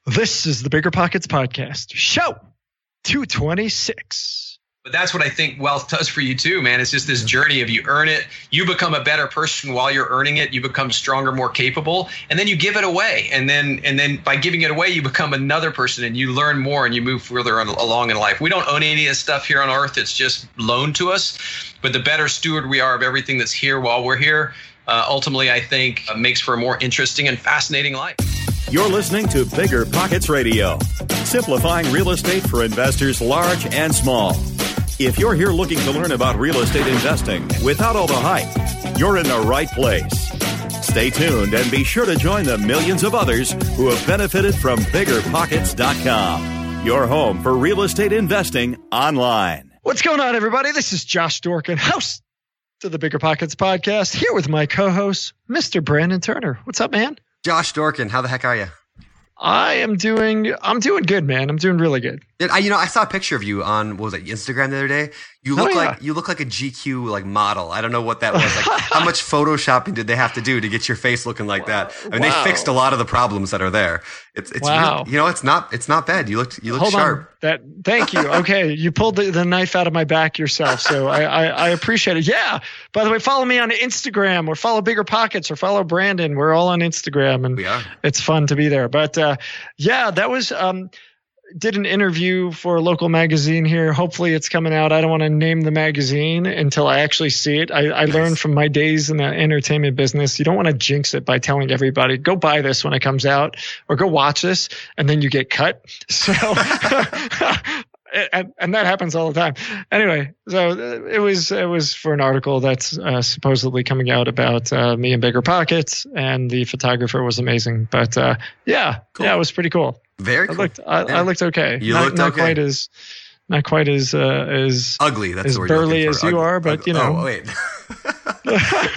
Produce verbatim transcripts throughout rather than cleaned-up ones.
This is the Bigger Pockets Podcast, show two twenty-six. But that's what I think wealth does for you too, man. It's just this journey of you earn it, you become a better person while you're earning it, you become stronger, more capable, and then you give it away. And then and then by giving it away, you become another person and you learn more and you move further on, along in life. We don't own any of this stuff here on earth. It's just loaned to us. But the better steward we are of everything that's here while we're here, uh, ultimately, I think uh, makes for a more interesting and fascinating life. You're listening to Bigger Pockets Radio, simplifying real estate for investors large and small. If you're here looking to learn about real estate investing without all the hype, you're in the right place. Stay tuned and be sure to join the millions of others who have benefited from bigger pockets dot com, your home for real estate investing online. What's going on, everybody? This is Josh Dorkin, host to the Bigger Pockets Podcast, here with my co-host, Mister Brandon Turner. What's up, man? Josh Dorkin, how the heck are you? I am doing, I'm doing good, man. I'm doing really good. I, you know, I saw a picture of you on, what was it, Instagram the other day. You look oh, yeah. like you look like a G Q like model. I don't know what that was. Like, how much photoshopping did they have to do to get your face looking like that? I mean, wow. They fixed a lot of the problems that are there. It's, it's wow. really, you know, it's not, it's not bad. You look, you look Hold sharp. On. That, thank you. Okay, you pulled the, the knife out of my back yourself, so I, I, I appreciate it. Yeah. By the way, follow me on Instagram, or follow Bigger Pockets, or follow Brandon. We're all on Instagram, and we are. It's fun to be there. But uh, yeah, that was. Um, did an interview for a local magazine here. Hopefully it's coming out. I don't want to name the magazine until I actually see it. I, I nice. learned from my days in the entertainment business, you don't want to jinx it by telling everybody, go buy this when it comes out, or go watch this, and then you get cut. So, and, and that happens all the time. Anyway, so it was, it was for an article that's uh, supposedly coming out about uh, me and Bigger Pockets, and the photographer was amazing. But uh, yeah, cool. yeah, it was pretty cool. Very cool. I looked, I, yeah. I looked okay. You not, looked not okay. Quite as, not quite as, uh, as ugly. That's as the word burly you're as you ugly. are, but you know. Oh wait. Did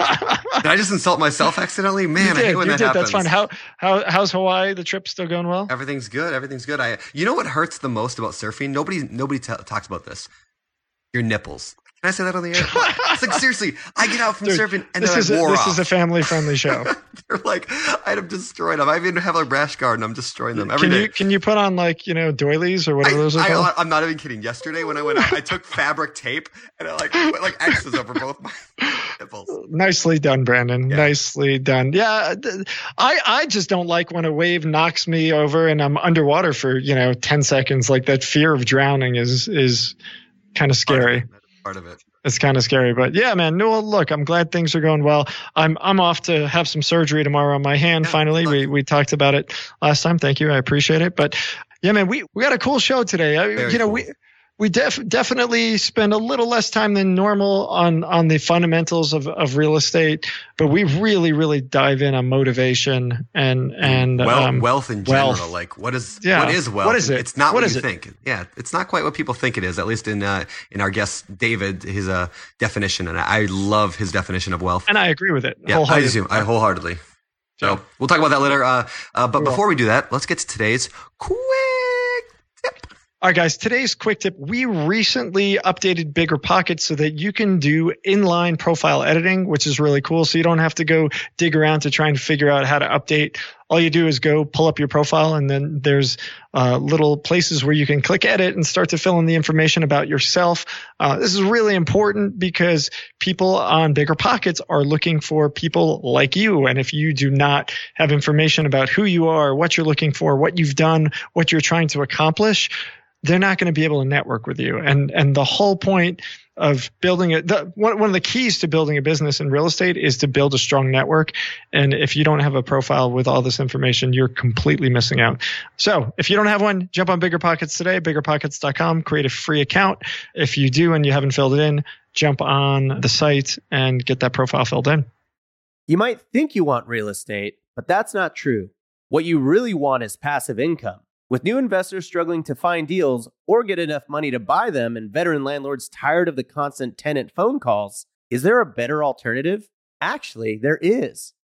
I just insult myself accidentally? Man, you did, I hate when you that did. happens. That's fine. How how how's Hawaii? The trip still going well? Everything's good. Everything's good. I. You know what hurts the most about surfing? Nobody nobody t- talks about this. Your nipples. Can I say that on the air? It's like, seriously, I get out from Dude, surfing and this then is I a, wore this off. is a family-friendly show. They're like, I'm destroying them. I even have a rash guard and I'm destroying them every can day. You, can you put on like, you know, doilies or whatever I, those are called? I, I'm not even kidding. Yesterday when I went out, I took fabric tape and I like put like X's over both my nipples. Nicely done, Brandon. Yeah. Nicely done. Yeah, I, I just don't like when a wave knocks me over and I'm underwater for, you know, ten seconds. Like that fear of drowning is is kind of scary. Part of it. Part of it. It's kind of scary, but yeah, man. No, look, I'm glad things are going well. I'm I'm off to have some surgery tomorrow on my hand. Yeah, finally, we we talked about it last time. Thank you, I appreciate it. But yeah, man, we we got a cool show today. I, Very you know, cool. we we def, definitely spend a little less time than normal on on the fundamentals of of real estate, but we really really dive in on motivation and and well, um, wealth in general. wealth. Like what is Yeah. what is wealth? What is it? It's not What what, is you it? think. Yeah, it's not quite what people think it is. At least in uh, in our guest David, his uh, definition, and I love his definition of wealth. And I agree with it. Yeah, I do. I wholeheartedly. So Yeah. we'll talk about that later. Uh, uh, but We will. before we do that, let's get to today's quick tip. All right, guys, today's quick tip. We recently updated Bigger Pockets so that you can do inline profile editing, which is really cool. So you don't have to go dig around to try and figure out how to update. All you do is go pull up your profile, and then there's uh, little places where you can click edit and start to fill in the information about yourself. Uh, this is really important because people on Bigger Pockets are looking for people like you. And if you do not have information about who you are, what you're looking for, what you've done, what you're trying to accomplish, they're not going to be able to network with you. And and the whole point of building it, the, one, one of the keys to building a business in real estate is to build a strong network. And if you don't have a profile with all this information, you're completely missing out. So if you don't have one, jump on Bigger Pockets today, bigger pockets dot com, create a free account. If you do and you haven't filled it in, jump on the site and get that profile filled in. You might think you want real estate, but that's not true. What you really want is passive income. With new investors struggling to find deals or get enough money to buy them and veteran landlords tired of the constant tenant phone calls, is there a better alternative? Actually, there is.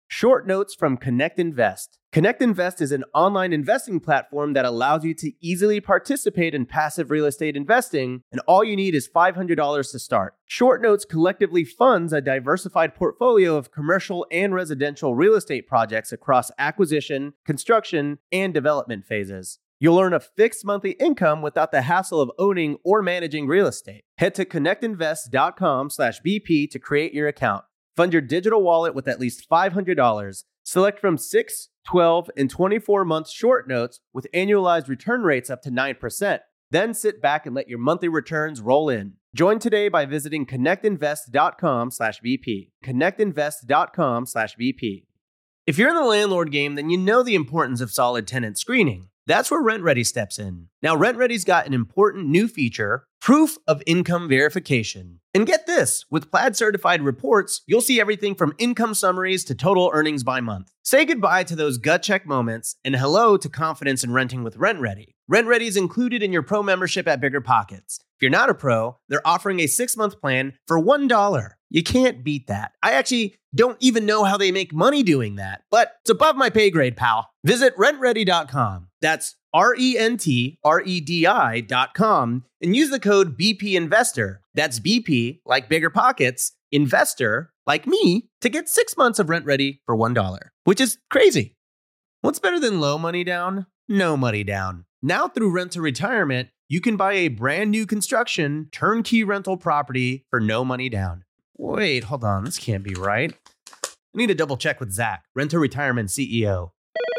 Short notes from Connect Invest. Connect Invest is an online investing platform that allows you to easily participate in passive real estate investing, and all you need is five hundred dollars to start. Short Notes collectively funds a diversified portfolio of commercial and residential real estate projects across acquisition, construction, and development phases. You'll earn a fixed monthly income without the hassle of owning or managing real estate. Head to connectinvest.com slash BP to create your account. Fund your digital wallet with at least five hundred dollars. Select from six, twelve, and twenty-four month short notes with annualized return rates up to nine percent. Then sit back and let your monthly returns roll in. Join today by visiting connectinvest.com slash BP. connectinvest.com slash BP. If you're in the landlord game, then you know the importance of solid tenant screening. That's where RentRedi steps in. Now, RentRedi's got an important new feature, proof of income verification. And get this, with Plaid certified reports, you'll see everything from income summaries to total earnings by month. Say goodbye to those gut check moments and hello to confidence in renting with RentRedi. RentRedi is included in your pro membership at Bigger Pockets. If you're not a pro, they're offering a six-month plan for one dollar. You can't beat that. I actually don't even know how they make money doing that, but it's above my pay grade, pal. Visit rent ready dot com. That's R E N T R E D I dot com and use the code B P Investor. That's B P, like Bigger Pockets, Investor, like me, to get six months of RentRedi for one dollar, which is crazy. What's better than low money down? No money down. Now through Rent to Retirement, you can buy a brand new construction turnkey rental property for no money down. Wait, hold on. This can't be right. I need to double check with Zach, Rent to Retirement C E O.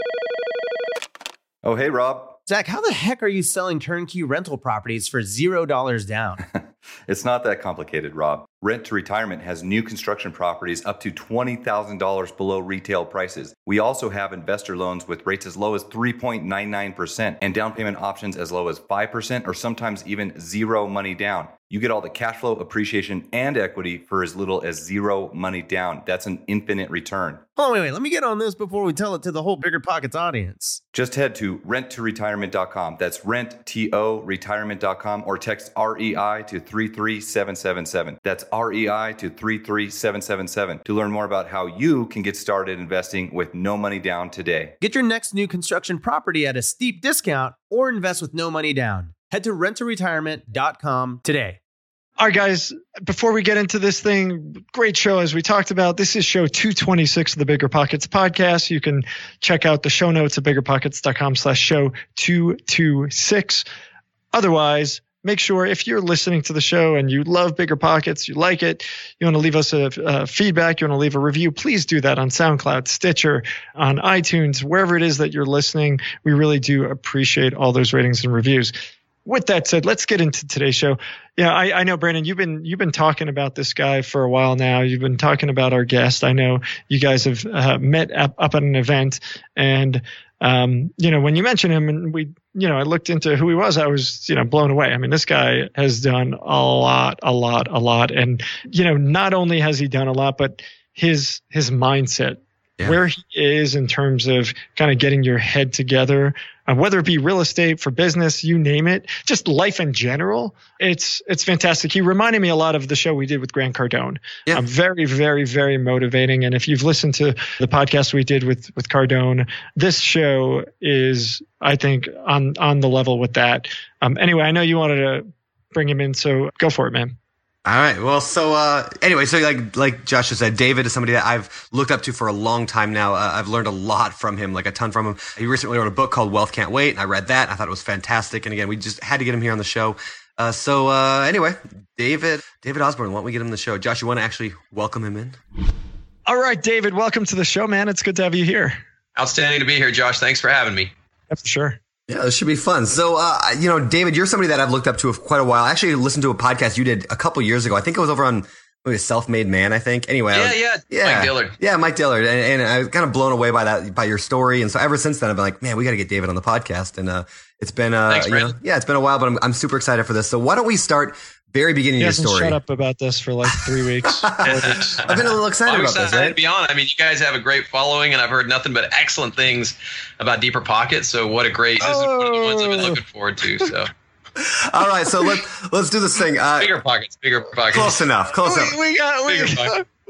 Oh, hey, Rob. Zach, how the heck are you selling turnkey rental properties for zero dollars down? It's not that complicated, Rob. Rent to Retirement has new construction properties up to twenty thousand dollars below retail prices. We also have investor loans with rates as low as three point nine nine percent and down payment options as low as five percent or sometimes even zero money down. You get all the cash flow, appreciation, and equity for as little as zero money down. That's an infinite return. Oh, wait, wait. Let me get on this before we tell it to the whole Bigger Pockets audience. Just head to rent to retirement dot com. That's rent to retirement dot com or text R E I to three three seven seven seven. That's R E I to three three seven seven seven to learn more about how you can get started investing with no money down today. Get your next new construction property at a steep discount or invest with no money down. Head to rent to retirement dot com today. All right, guys, before we get into this thing, great show as we talked about. This is show two twenty-six of the Bigger Pockets podcast. You can check out the show notes at biggerpockets.com slash show 226. Otherwise, make sure if you're listening to the show and you love Bigger Pockets, you like it, you want to leave us a, a feedback, you want to leave a review, please do that on SoundCloud, Stitcher, on iTunes, wherever it is that you're listening. We really do appreciate all those ratings and reviews. With that said, let's get into today's show. Yeah, I, I know, Brandon, you've been you've been talking about this guy for a while now. You've been talking about our guest. I know you guys have uh, met up, up at an event, and um, you know, when you mentioned him, and we, you know, I looked into who he was, I was, you know, blown away. I mean, this guy has done a lot, a lot, a lot, and you know, not only has he done a lot, but his his mindset. Yeah. Where he is in terms of kind of getting your head together, uh, whether it be real estate, for business, you name it, just life in general. It's it's fantastic. He reminded me a lot of the show we did with Grant Cardone. Yeah. Um, very, very, very motivating. And if you've listened to the podcast we did with with Cardone, this show is, I think, on on the level with that. Um, anyway, I know you wanted to bring him in, so go for it, man. All right. Well, so uh, anyway, so like like Josh just said, David is somebody that I've looked up to for a long time now. Uh, I've learned a lot from him, like a ton from him. He recently wrote a book called Wealth Can't Wait, and I read that. I thought it was fantastic. And again, we just had to get him here on the show. Uh, so uh, anyway, David David Osborne, why don't we get him on the show? Josh, you want to actually welcome him in? All right, David, welcome to the show, man. It's good to have you here. Outstanding to be here, Josh. Thanks for having me. Yeah, for sure. Yeah, this should be fun. So, uh, you know, David, you're somebody that I've looked up to for quite a while. I actually listened to a podcast you did a couple years ago. I think it was over on maybe Self-Made Man, I think. Anyway. Yeah, was, yeah, yeah. Mike Dillard. Yeah, Mike Dillard. And, and I was kind of blown away by that, by your story. And so ever since then, I've been like, man, we got to get David on the podcast. And uh, it's been, uh, Thanks, you know, yeah, it's been a while, but I'm, I'm super excited for this. So why don't we start very beginning he of your story? Shut up about this for like three weeks. weeks. I've been a little excited I'm about excited this, right? to be on. I mean, you guys have a great following, and I've heard nothing but excellent things about Deeper Pockets. So what a great, this is one of the ones I've been looking forward to. So. All right, so let's let's do this thing. Uh, bigger pockets, bigger pockets. Close enough. Close we, enough. We got we got,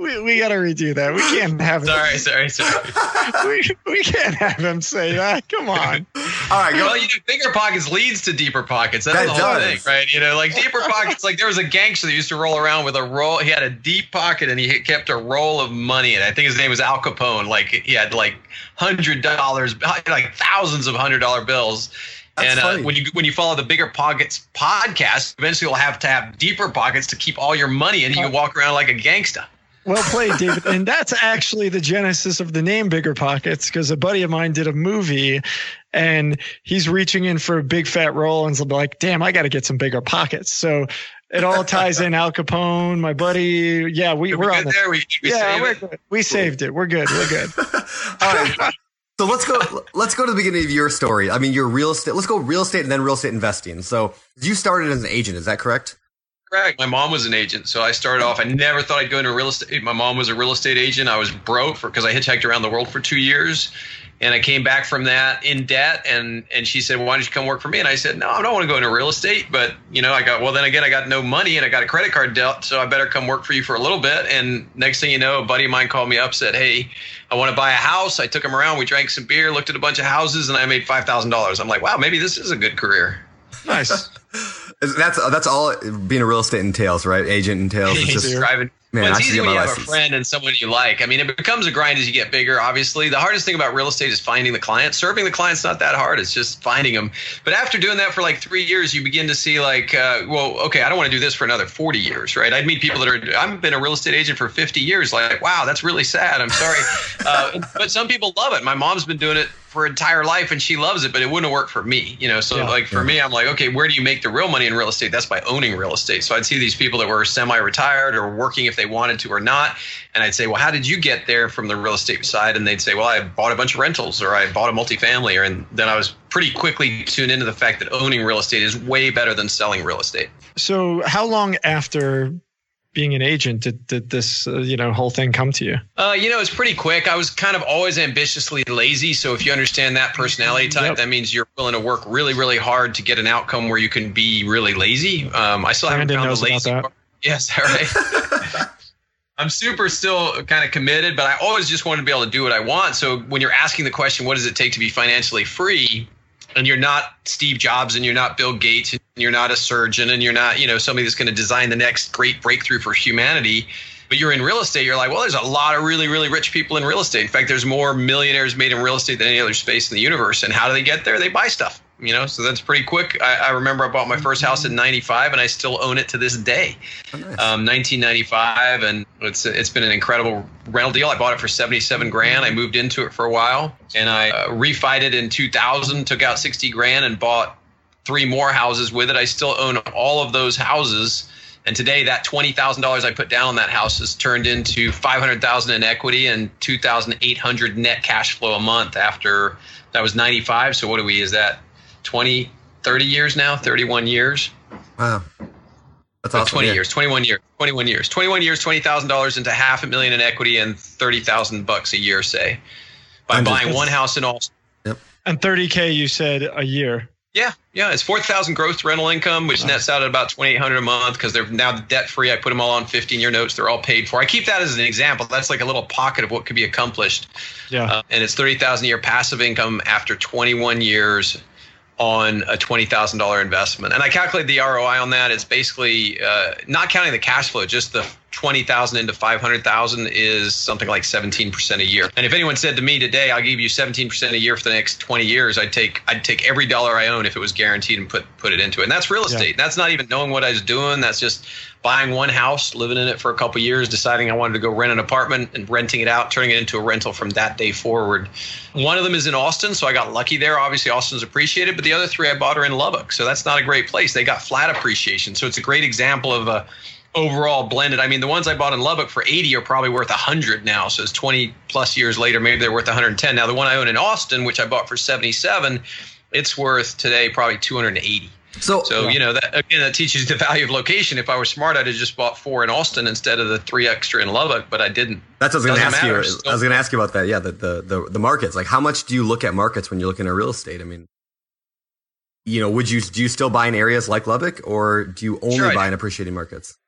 We, we got to redo that. We can't have him. Sorry, sorry, sorry. we, we can't have him say that. Come on. All right, go. Well, you know, bigger pockets leads to deeper pockets. That's That the whole does. thing, right? You know, like deeper pockets. Like there was a gangster that used to roll around with a roll. He had a deep pocket and he kept a roll of money in it. I think his name was Al Capone. Like he had like hundred dollars, like thousands of hundred dollar bills. That's and uh, funny. when you when you follow the Bigger Pockets podcast, eventually you'll have to have deeper pockets to keep all your money in. You can walk around like a gangsta. Well played, David. And that's actually the genesis of the name Bigger Pockets, because a buddy of mine did a movie and he's reaching in for a big fat roll and like, damn, I got to get some bigger pockets. So it all ties in. Al Capone, my buddy. Yeah, we, Are we're we on good the, there. We, we yeah, save we're it? good. We saved it. We're good. We're good. All right. So let's go. Let's go to the beginning of your story. I mean, your real estate. Let's go real estate and then real estate investing. So you started as an agent. Is that correct? Correct. My mom was an agent, so I started off. I never thought I'd go into real estate. My mom was a real estate agent. I was broke for because I hitchhiked around the world for two years, and I came back from that in debt. And and she said, "Why don't you come work for me?" And I said, "No, I don't want to go into real estate." But you know, I got well. Then again, I got no money, and I got a credit card debt, so I better come work for you for a little bit. And next thing you know, a buddy of mine called me up, said, "Hey, I want to buy a house." I took him around. We drank some beer, looked at a bunch of houses, and I made five thousand dollars. I'm like, "Wow, maybe this is a good career." Nice. That's that's all being a real estate entails, right? Agent entails. It's It's just, driving. Man, well, I it's should easy get when my you have license. a friend and someone you like. I mean, it becomes a grind as you get bigger, obviously. The hardest thing about real estate is finding the client. Serving the client's not that hard. It's just finding them. But after doing that for like three years, you begin to see like, uh, well, okay, I don't want to do this for another forty years, right? I'd meet people that are, I've been a real estate agent for fifty years. Like, wow, that's really sad. I'm sorry. Uh, but some people love it. My mom's been doing it for her entire life and she loves it, but it wouldn't have worked for me, you know? So Yeah. like for me, I'm like, okay, where do you make the real money in real estate? That's by owning real estate. So I'd see these people that were semi-retired or working if they wanted to or not. And I'd say, well, how did you get there from the real estate side? And they'd say, well, I bought a bunch of rentals or I bought a multifamily. Or, and then I was pretty quickly tuned into the fact that owning real estate is way better than selling real estate. So how long after being an agent did, did this, uh, you know, whole thing come to you? Uh, you know, it's pretty quick. I was kind of always ambitiously lazy. So if you understand that personality type, Yep. that means you're willing to work really, really hard to get an outcome where you can be really lazy. Um, I still haven't Brandon found knows the about lazy that. part. Yes, all right. I'm super still kind of committed, but I always just wanted to be able to do what I want. So when you're asking the question, what does it take to be financially free? And you're not Steve Jobs and you're not Bill Gates and you're not a surgeon and you're not, you know, somebody that's going to design the next great breakthrough for humanity. But you're in real estate. You're like, well, there's a lot of really, really rich people in real estate. In fact, there's more millionaires made in real estate than any other space in the universe. And how do they get there? They buy stuff, you know, so that's pretty quick. I, I remember I bought my first house in ninety-five and I still own it to this day. Oh, nice. Um, nineteen ninety-five. And it's it's been an incredible rental deal. I bought it for seventy-seven grand. I moved into it for a while and I uh, refied it in two thousand, took out sixty grand and bought three more houses with it. I still own all of those houses. And today that twenty thousand dollars I put down on that house has turned into five hundred thousand dollars in equity and two thousand eight hundred dollars net cash flow a month after that was ninety-five. So what do we, is that twenty, thirty years now, thirty-one years? Wow. That's Uh, awesome. twenty Yeah. years, twenty-one years, twenty-one years, twenty-one years, twenty thousand dollars into half a million in equity and thirty thousand bucks a year, say, by I'm buying just- one house in Austin. And thirty K, you said a year. Yeah, yeah, it's four thousand gross rental income, which nets out at about twenty-eight hundred a month because they're now debt free. I put them all on fifteen year notes; they're all paid for. I keep that as an example. That's like a little pocket of what could be accomplished. Yeah. Uh, and it's thirty thousand a year passive income after twenty-one years on a twenty thousand dollar investment. And I calculated the R O I on that. It's basically uh, not counting the cash flow, just the twenty thousand into five hundred thousand is something like seventeen percent a year. And if anyone said to me today, I'll give you seventeen percent a year for the next twenty years, I'd take I'd take every dollar I own if it was guaranteed and put put it into it. And that's real estate. Yeah. That's not even knowing what I was doing. That's just buying one house, living in it for a couple of years, deciding I wanted to go rent an apartment and renting it out, turning it into a rental from that day forward. One of them is in Austin, so I got lucky there. Obviously, Austin's appreciated, but the other three I bought are in Lubbock, so that's not a great place. They got flat appreciation, so it's a great example of a overall blended. I mean, the ones I bought in Lubbock for eighty are probably worth one hundred now, so it's twenty plus years later, maybe they're worth one hundred ten. Now, the one I own in Austin, which I bought for seventy-seven, it's worth today probably two hundred eighty. So, So, you know, that again, that teaches you the value of location. If I were smart, I'd have just bought four in Austin instead of the three extra in Lubbock, but I didn't. that's what I was going to Doesn't ask you. matter. I was going to ask you about that. Yeah, the, the the the markets. Like, how much do you look at markets when you're looking at real estate? I mean, you know, would you do you still buy in areas like Lubbock, or do you only Sure, I buy do. in appreciating markets?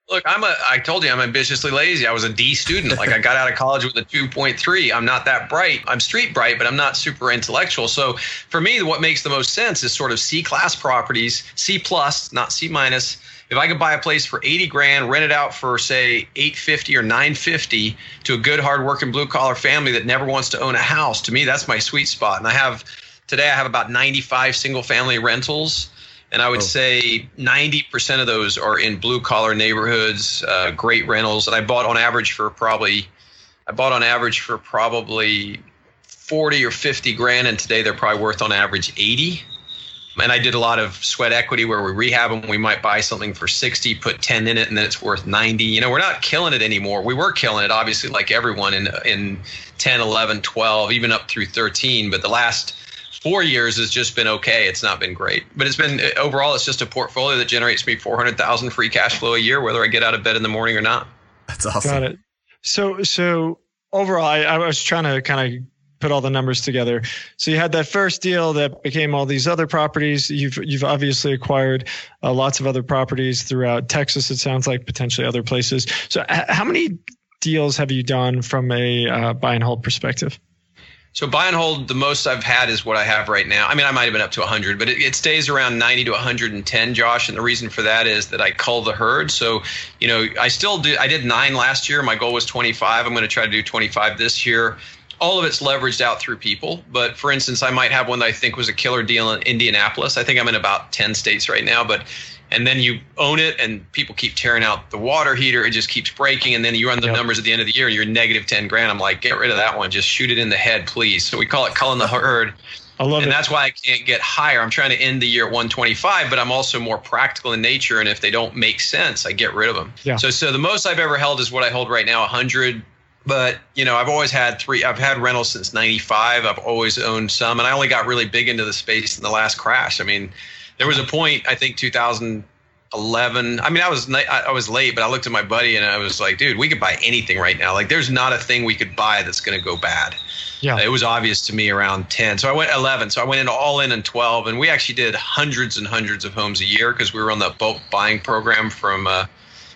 Look, I'm a, I told you I'm ambitiously lazy. I was a D student. Like I got out of college with a two point three. I'm not that bright. I'm street bright, but I'm not super intellectual. So for me, what makes the most sense is sort of C class properties, C plus, not C minus. If I could buy a place for eighty grand, rent it out for say eight fifty or nine fifty to a good, hardworking blue collar family that never wants to own a house, to me, that's my sweet spot. And I have today, I have about ninety-five single family rentals. And I would oh. say ninety percent of those are in blue collar neighborhoods, uh, great rentals. And I bought on average for probably, I bought on average for probably forty or fifty grand. And today they're probably worth on average eighty. And I did a lot of sweat equity where we rehab them. We might buy something for sixty, put ten in it, and then it's worth ninety. You know, we're not killing it anymore. We were killing it, obviously, like everyone in, in ten, eleven, twelve, even up through thirteen. But the last four years has just been okay. It's not been great, but it's been overall, it's just a portfolio that generates me four hundred thousand free cash flow a year, whether I get out of bed in the morning or not. That's awesome. Got it. So, so overall, I, I was trying to kind of put all the numbers together. So you had that first deal that became all these other properties. You've, you've obviously acquired uh, lots of other properties throughout Texas. It sounds like potentially other places. So h- how many deals have you done from a uh, buy and hold perspective? So buy and hold, the most I've had is what I have right now. I mean, I might have been up to one hundred, but it, it stays around ninety to one hundred ten, Josh. And the reason for that is that I cull the herd. So, you know, I still do. I did nine last year. My goal was twenty-five. I'm going to try to do twenty-five this year. All of it's leveraged out through people. But for instance, I might have one that I think was a killer deal in Indianapolis. I think I'm in about ten states right now, but and then you own it and people keep tearing out the water heater. It just keeps breaking. And then you run the yep. numbers at the end of the year and you're negative ten grand. I'm like, get rid of that one. Just shoot it in the head, please. So we call it culling the herd. I love and it. that's why I can't get higher. I'm trying to end the year at one twenty-five, but I'm also more practical in nature. And if they don't make sense, I get rid of them. Yeah. So, so the most I've ever held is what I hold right now, one hundred. But, you know, I've always had three. I've had rentals since ninety-five. I've always owned some. And I only got really big into the space in the last crash. I mean, there was a point, I think two thousand eleven. I mean, I was I was late, but I looked at my buddy and I was like, dude, we could buy anything right now. Like, there's not a thing we could buy that's going to go bad. Yeah. It was obvious to me around ten. So I went eleven. So I went into all in in twelve. And we actually did hundreds and hundreds of homes a year because we were on the bulk buying program from uh,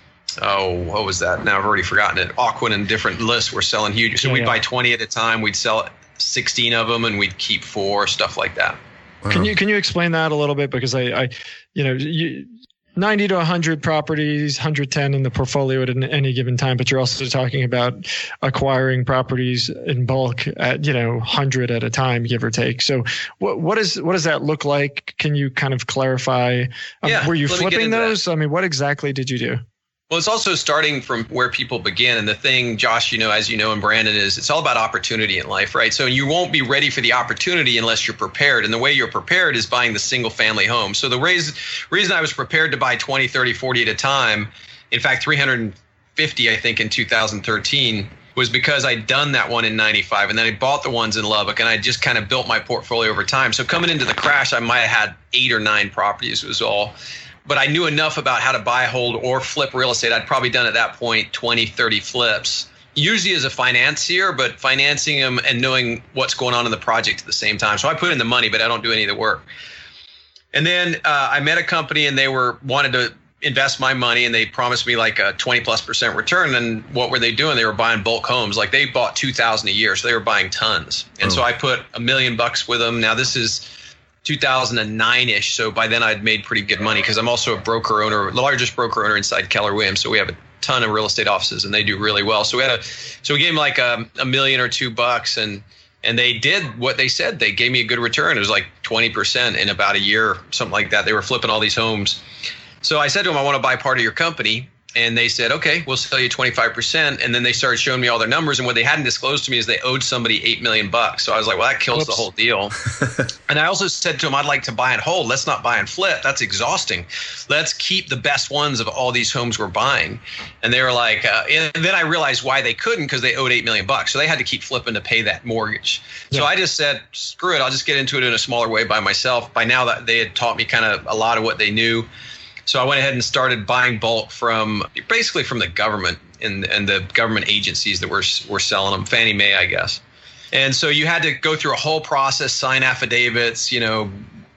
oh, what was that? Now I've already forgotten it. Aquin and different lists were selling huge. So yeah, we'd yeah. buy twenty at a time. We'd sell sixteen of them and we'd keep four, stuff like that. Wow. Can you can you explain that a little bit? Because I, I you know, you, ninety to one hundred properties, one hundred ten in the portfolio at any given time, but you're also talking about acquiring properties in bulk at, you know, one hundred at a time, give or take. So what what is what does that look like? Can you kind of clarify? Um, yeah, were you flipping those? That. I mean, what exactly did you do? Well, it's also starting from where people begin. And the thing, Josh, you know, as you know, and Brandon, is it's all about opportunity in life, right? So you won't be ready for the opportunity unless you're prepared. And the way you're prepared is buying the single family home. So the reason, reason I was prepared to buy twenty, thirty, forty at a time, in fact, three hundred fifty, I think, in two thousand thirteen, was because I'd done that one in ninety-five. And then I bought the ones in Lubbock and I just kind of built my portfolio over time. So coming into the crash, I might have had eight or nine properties was all. But I knew enough about how to buy, hold, or flip real estate. I'd probably done at that point twenty, thirty flips, usually as a financier, but financing them and knowing what's going on in the project at the same time. So I put in the money, but I don't do any of the work. And then uh, I met a company and they were wanted to invest my money and they promised me like a twenty plus percent return. And what were they doing? They were buying bulk homes. Like they bought two thousand a year. So they were buying tons. And oh. so I put a million bucks with them. Now this is two thousand nine-ish, so by then I'd made pretty good money because I'm also a broker owner, the largest broker owner inside Keller Williams. So we have a ton of real estate offices and they do really well. So we had a, so we gave them like a, a million or two bucks, and and they did what they said. They gave me a good return. It was like twenty percent in about a year, something like that. They were flipping all these homes. So I said to them, I want to buy part of your company. And they said, okay, we'll sell you twenty-five percent. And then they started showing me all their numbers. And what they hadn't disclosed to me is they owed somebody eight million bucks. So I was like, well, that kills Whoops. the whole deal. And I also said to them, I'd like to buy and hold. Let's not buy and flip. That's exhausting. Let's keep the best ones of all these homes we're buying. And they were like, uh, and then I realized why they couldn't, because they owed eight million bucks. So they had to keep flipping to pay that mortgage. Yeah. So I just said, screw it. I'll just get into it in a smaller way by myself. By now that they had taught me kind of a lot of what they knew. So I went ahead and started buying bulk from basically from the government and, and the government agencies that were, were selling them, Fannie Mae, I guess. And so you had to go through a whole process, sign affidavits, you know,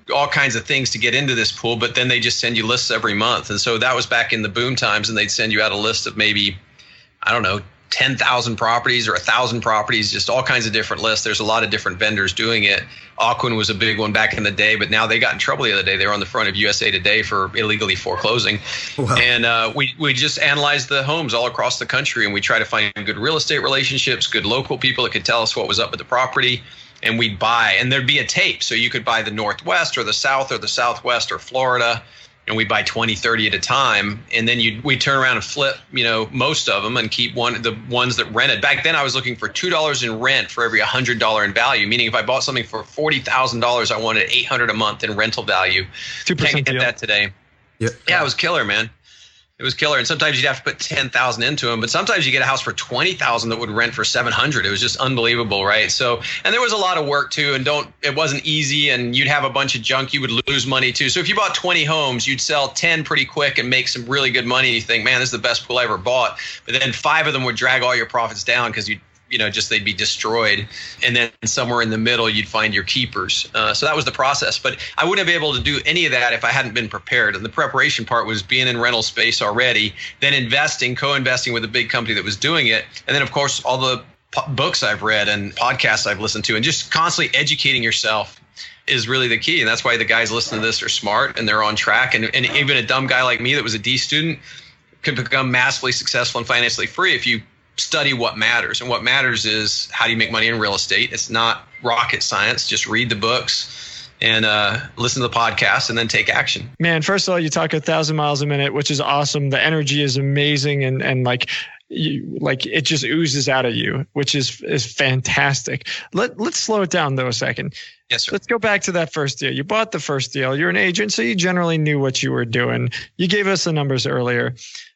all kinds of things to get into this pool, but then they just send you lists every month. And so that was back in the boom times, and they'd send you out a list of maybe, I don't know, ten thousand properties or one thousand properties, just all kinds of different lists. There's a lot of different vendors doing it. Ocwen was a big one back in the day, but now they got in trouble the other day. They were on the front of U S A Today for illegally foreclosing. Wow. And uh, we, we just analyzed the homes all across the country, and we try to find good real estate relationships, good local people that could tell us what was up with the property. And we'd buy, and there'd be a tape. So you could buy the Northwest or the South or the Southwest or Florida, and we buy twenty, thirty at a time. And then you we turn around and flip, you know, most of them and keep one the ones that rented. Back then I was looking for two dollars in rent for every one hundred dollars in value, meaning if I bought something for forty thousand dollars, I wanted eight hundred dollars a month in rental value. two percent Can't get deal. That today. Yep. Yeah, it was killer, man. It was killer. And sometimes you'd have to put ten thousand into them, but sometimes you get a house for twenty thousand that would rent for seven hundred. It was just unbelievable, right? So, and there was a lot of work too, and don't, it wasn't easy, and you'd have a bunch of junk, you would lose money too. So if you bought twenty homes, you'd sell ten pretty quick and make some really good money. And you think, man, this is the best pool I ever bought. But then five of them would drag all your profits down because you you know, just they'd be destroyed. And then somewhere in the middle, you'd find your keepers. Uh, so that was the process. But I wouldn't have been able to do any of that if I hadn't been prepared. And the preparation part was being in rental space already, then investing, co-investing with a big company that was doing it. And then, of course, all the po- books I've read and podcasts I've listened to, and just constantly educating yourself is really the key. And that's why the guys listening to this are smart and they're on track. And, and even a dumb guy like me that was a D student could become massively successful and financially free if you study what matters. And what matters is how do you make money in real estate? It's not rocket science. Just read the books and uh, listen to the podcast and then take action. Man, first of all, you talk a thousand miles a minute, which is awesome. The energy is amazing. And, and like, you, like it just oozes out of you, which is, is fantastic. Let, let's slow it down though a second. Yes, sir. Let's go back to that first deal. You bought the first deal. You're an agent, so you generally knew what you were doing. You gave us the numbers earlier.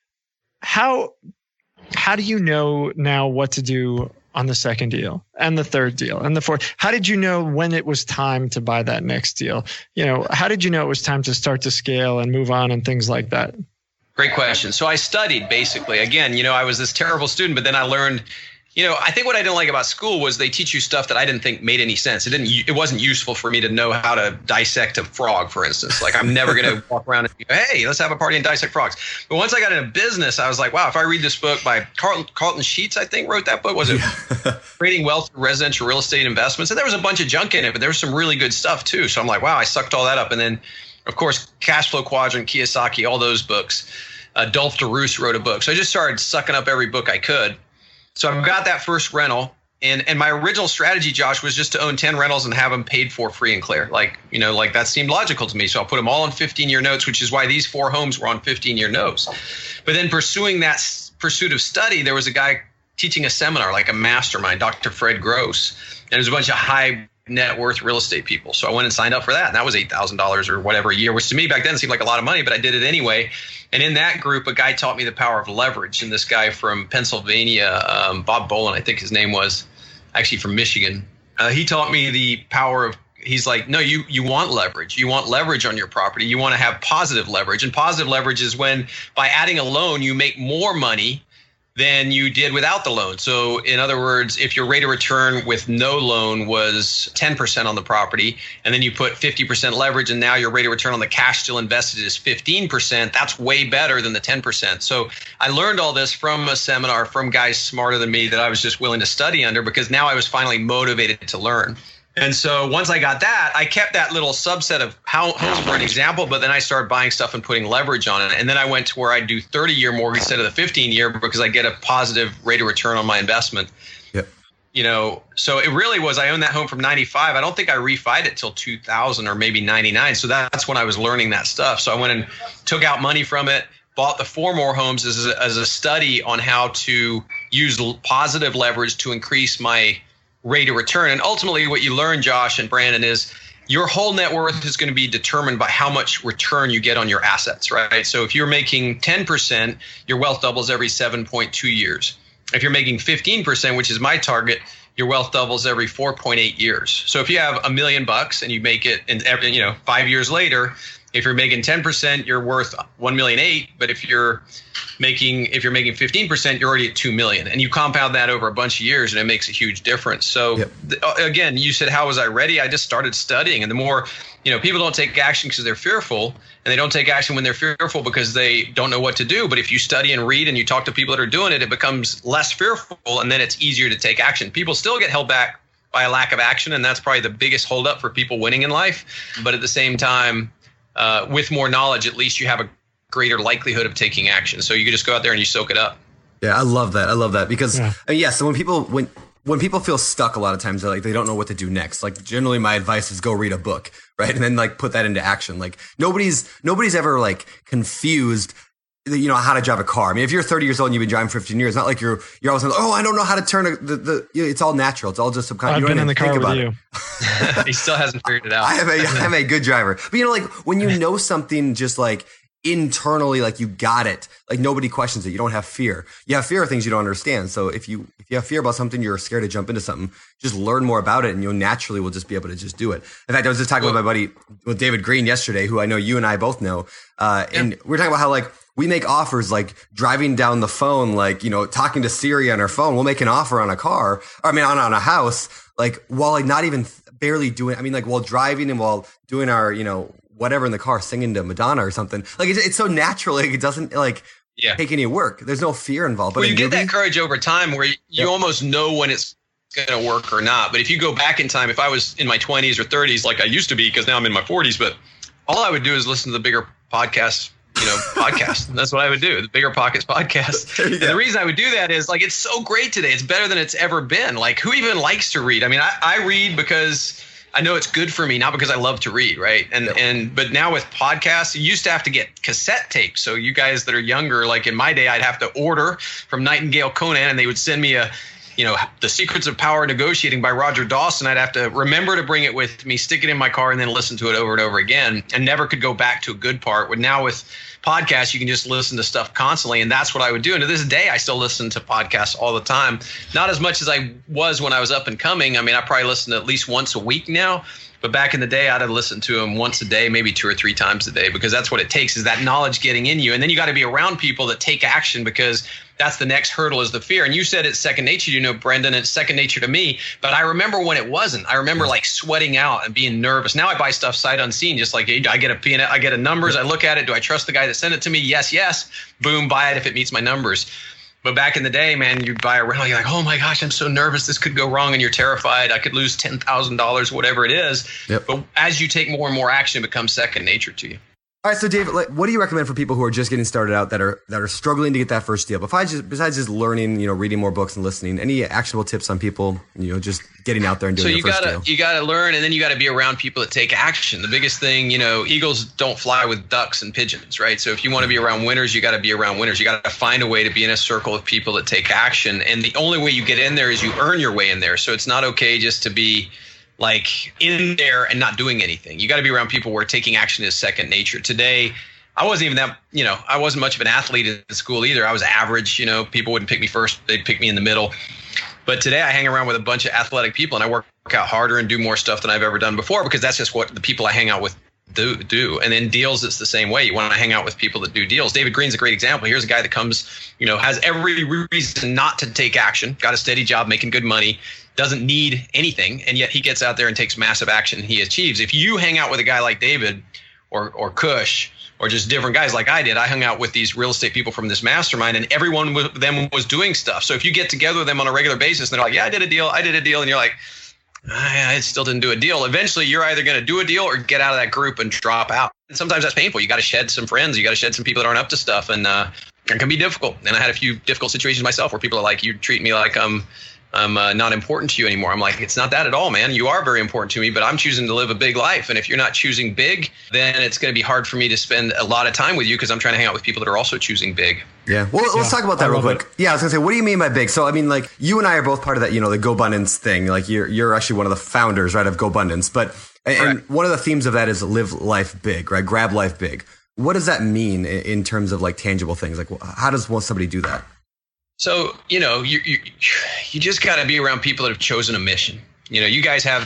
How, How do you know now what to do on the second deal and the third deal and the fourth? How did you know when it was time to buy that next deal? You know, how did you know it was time to start to scale and move on and things like that? Great question. So I studied basically. Again, you know, I was this terrible student, but then I learned, you know, I think what I didn't like about school was they teach you stuff that I didn't think made any sense. It didn't, it wasn't useful for me to know how to dissect a frog, for instance. Like I'm never going to walk around and go, hey, let's have a party and dissect frogs. But once I got into business, I was like, wow, if I read this book by Carlton, Carlton Sheets, I think wrote that book, was it Creating Wealth Through Residential Real Estate Investments? And there was a bunch of junk in it, but there was some really good stuff too. So I'm like, wow, I sucked all that up. And then of course, Cash Flow Quadrant, Kiyosaki, all those books. Uh, Dolph DeRoos wrote a book. So I just started sucking up every book I could. So I've got that first rental, and and my original strategy, Josh, was just to own ten rentals and have them paid for free and clear. Like, you know, like that seemed logical to me. So I'll put them all on fifteen-year notes, which is why these four homes were on fifteen-year notes. But then pursuing that s- pursuit of study, there was a guy teaching a seminar, like a mastermind, Doctor Fred Gross, and there's a bunch of high net worth real estate people. So I went and signed up for that, and that was eight thousand dollars or whatever a year, which to me back then seemed like a lot of money, but I did it anyway. And in that group, a guy taught me the power of leverage. And this guy from Pennsylvania, um, Bob Bolin, I think his name was, actually from Michigan. Uh, he taught me the power of, he's like, no, you you want leverage. You want leverage on your property. You want to have positive leverage. And positive leverage is when by adding a loan, you make more money than you did without the loan. So in other words, if your rate of return with no loan was ten percent on the property, and then you put fifty percent leverage, and now your rate of return on the cash still invested is fifteen percent, that's way better than the ten percent. So I learned all this from a seminar from guys smarter than me that I was just willing to study under, because now I was finally motivated to learn. And so once I got that, I kept that little subset of homes for an example, but then I started buying stuff and putting leverage on it. And then I went to where I do thirty-year mortgage instead of the fifteen-year because I get a positive rate of return on my investment. Yep. You know, so it really was, I owned that home from ninety-five. I don't think I refied it till two thousand or maybe ninety-nine. So that's when I was learning that stuff. So I went and took out money from it, bought the four more homes as a, as a study on how to use positive leverage to increase my rate of return. And ultimately what you learn, Josh and Brandon, is your whole net worth is going to be determined by how much return you get on your assets, right? So if you're making ten percent, your wealth doubles every seven point two years. If you're making fifteen percent, which is my target, your wealth doubles every four point eight years. So if you have a million bucks and you make it in every, you know, five years later, If you're making ten percent, you're worth one million eight. But if you're making if you're making fifteen percent, you're already at two million. And you compound that over a bunch of years, and it makes a huge difference. So yep. th- again, you said, how was I ready? I just started studying. And the more, you know, people don't take action because they're fearful, and they don't take action when they're fearful because they don't know what to do. But if you study and read and you talk to people that are doing it, it becomes less fearful, and then it's easier to take action. People still get held back by a lack of action, and that's probably the biggest holdup for people winning in life. But at the same time, uh, with more knowledge, at least you have a greater likelihood of taking action. So you can just go out there and you soak it up. Yeah, I love that. I love that because yeah. I mean, yeah. So when people when when people feel stuck, a lot of times they're like they don't know what to do next. Like generally, my advice is go read a book, right, and then like put that into action. Like nobody's nobody's ever like confused, you know, how to drive a car. I mean, if you're thirty years old and you've been driving for fifteen years, it's not like you're you're always like, oh, I don't know how to turn a, the the. It's all natural. It's all just subconscious. I've you been in the car with you. He still hasn't figured it out. I am a I'm a good driver, but you know, like when you know something, just like internally, like you got it. Like nobody questions it. You don't have fear. You have fear of things you don't understand. So if you if you have fear about something, you're scared to jump into something. Just learn more about it, and you naturally will just be able to just do it. In fact, I was just talking well, with my buddy with David Green yesterday, who I know you and I both know, uh, and yeah. we were talking about how like. We make offers like driving down the phone, like, you know, talking to Siri on our phone. We'll make an offer on a car, or I mean, on, on a house, like while like not even barely doing, I mean, like while driving and while doing our, you know, whatever in the car, singing to Madonna or something. Like it's, it's so natural. Like it doesn't like yeah. take any work. There's no fear involved. But well, you get movie, that courage over time where you, you yep. almost know when it's going to work or not. But if you go back in time, if I was in my twenties or thirties, like I used to be, because now I'm in my forties, but all I would do is listen to the bigger podcasts. You know, podcast. And that's what I would do. The Bigger Pockets podcast. And the reason I would do that is like, it's so great today. It's better than it's ever been. Like who even likes to read? I mean, I, I read because I know it's good for me, not because I love to read. Right. And, yep. and, but now with podcasts, you used to have to get cassette tapes. So you guys that are younger, like in my day, I'd have to order from Nightingale Conan and they would send me a, you know, The Secrets of Power Negotiating by Roger Dawson. I'd have to remember to bring it with me, stick it in my car, and then listen to it over and over again, and never could go back to a good part. But now with podcasts, you can just listen to stuff constantly, and that's what I would do. And to this day, I still listen to podcasts all the time. Not as much as I was when I was up and coming. I mean, I probably listen at least once a week now. But back in the day, I'd have listened to them once a day, maybe two or three times a day, because that's what it takes, is that knowledge getting in you. And then you got to be around people that take action, because that's the next hurdle, is the fear. And you said it's second nature, you know, Brendan, it's second nature to me. But I remember when it wasn't. I remember like sweating out and being nervous. Now I buy stuff sight unseen, just like I get a P and L, I get a numbers, I look at it. Do I trust the guy that sent it to me? Yes, yes. Boom, buy it if it meets my numbers. But back in the day, man, you buy a rental, you're like, oh my gosh, I'm so nervous. This could go wrong. And you're terrified. I could lose ten thousand dollars, whatever it is. Yep. But as you take more and more action, it becomes second nature to you. All right, so David, like, what do you recommend for people who are just getting started out, that are that are struggling to get that first deal? Besides just, besides just learning, you know, reading more books and listening, any actionable tips on people, you know, just getting out there and doing so you their first gotta, deal? You got to learn, and then you got to be around people that take action. The biggest thing, you know, eagles don't fly with ducks and pigeons, right? So if you want to be around winners, you got to be around winners. You got to find a way to be in a circle of people that take action. And the only way you get in there is you earn your way in there. So it's not okay just to be like in there and not doing anything. You got to be around people where taking action is second nature. Today, I wasn't even that, you know, I wasn't much of an athlete at school either. I was average, you know, people wouldn't pick me first. They'd pick me in the middle. But today I hang around with a bunch of athletic people, and I work out harder and do more stuff than I've ever done before, because that's just what the people I hang out with do. do. And then deals, it's the same way. You want to hang out with people that do deals. David Green's a great example. Here's a guy that comes, you know, has every reason not to take action, got a steady job, making good money, doesn't need anything, and yet he gets out there and takes massive action, and he achieves. If you hang out with a guy like David or or Kush, or just different guys like I did. I hung out with these real estate people from this mastermind, and everyone with them was doing stuff. So if you get together with them on a regular basis, and they're like, yeah, I did a deal, I did a deal. And you're like, I still didn't do a deal. Eventually, you're either going to do a deal or get out of that group and drop out. And sometimes that's painful. You got to shed some friends. You got to shed some people that aren't up to stuff. And uh, it can be difficult. And I had a few difficult situations myself where people are like, you treat me like I'm I'm uh, not important to you anymore. I'm like, it's not that at all, man. You are very important to me, but I'm choosing to live a big life. And if you're not choosing big, then it's going to be hard for me to spend a lot of time with you, because I'm trying to hang out with people that are also choosing big. Yeah. Well, let's yeah, talk about that real quick. It. Yeah, I was going to say, what do you mean by big? So, I mean, like, you and I are both part of that, you know, the GoBundance thing. Like, you're you're actually one of the founders, right, of GoBundance. But, and right. one of the themes of that is live life big, right? Grab life big. What does that mean in terms of, like, tangible things? Like, how does somebody do that? So, you know, you you, you just got to be around people that have chosen a mission. You know, you guys have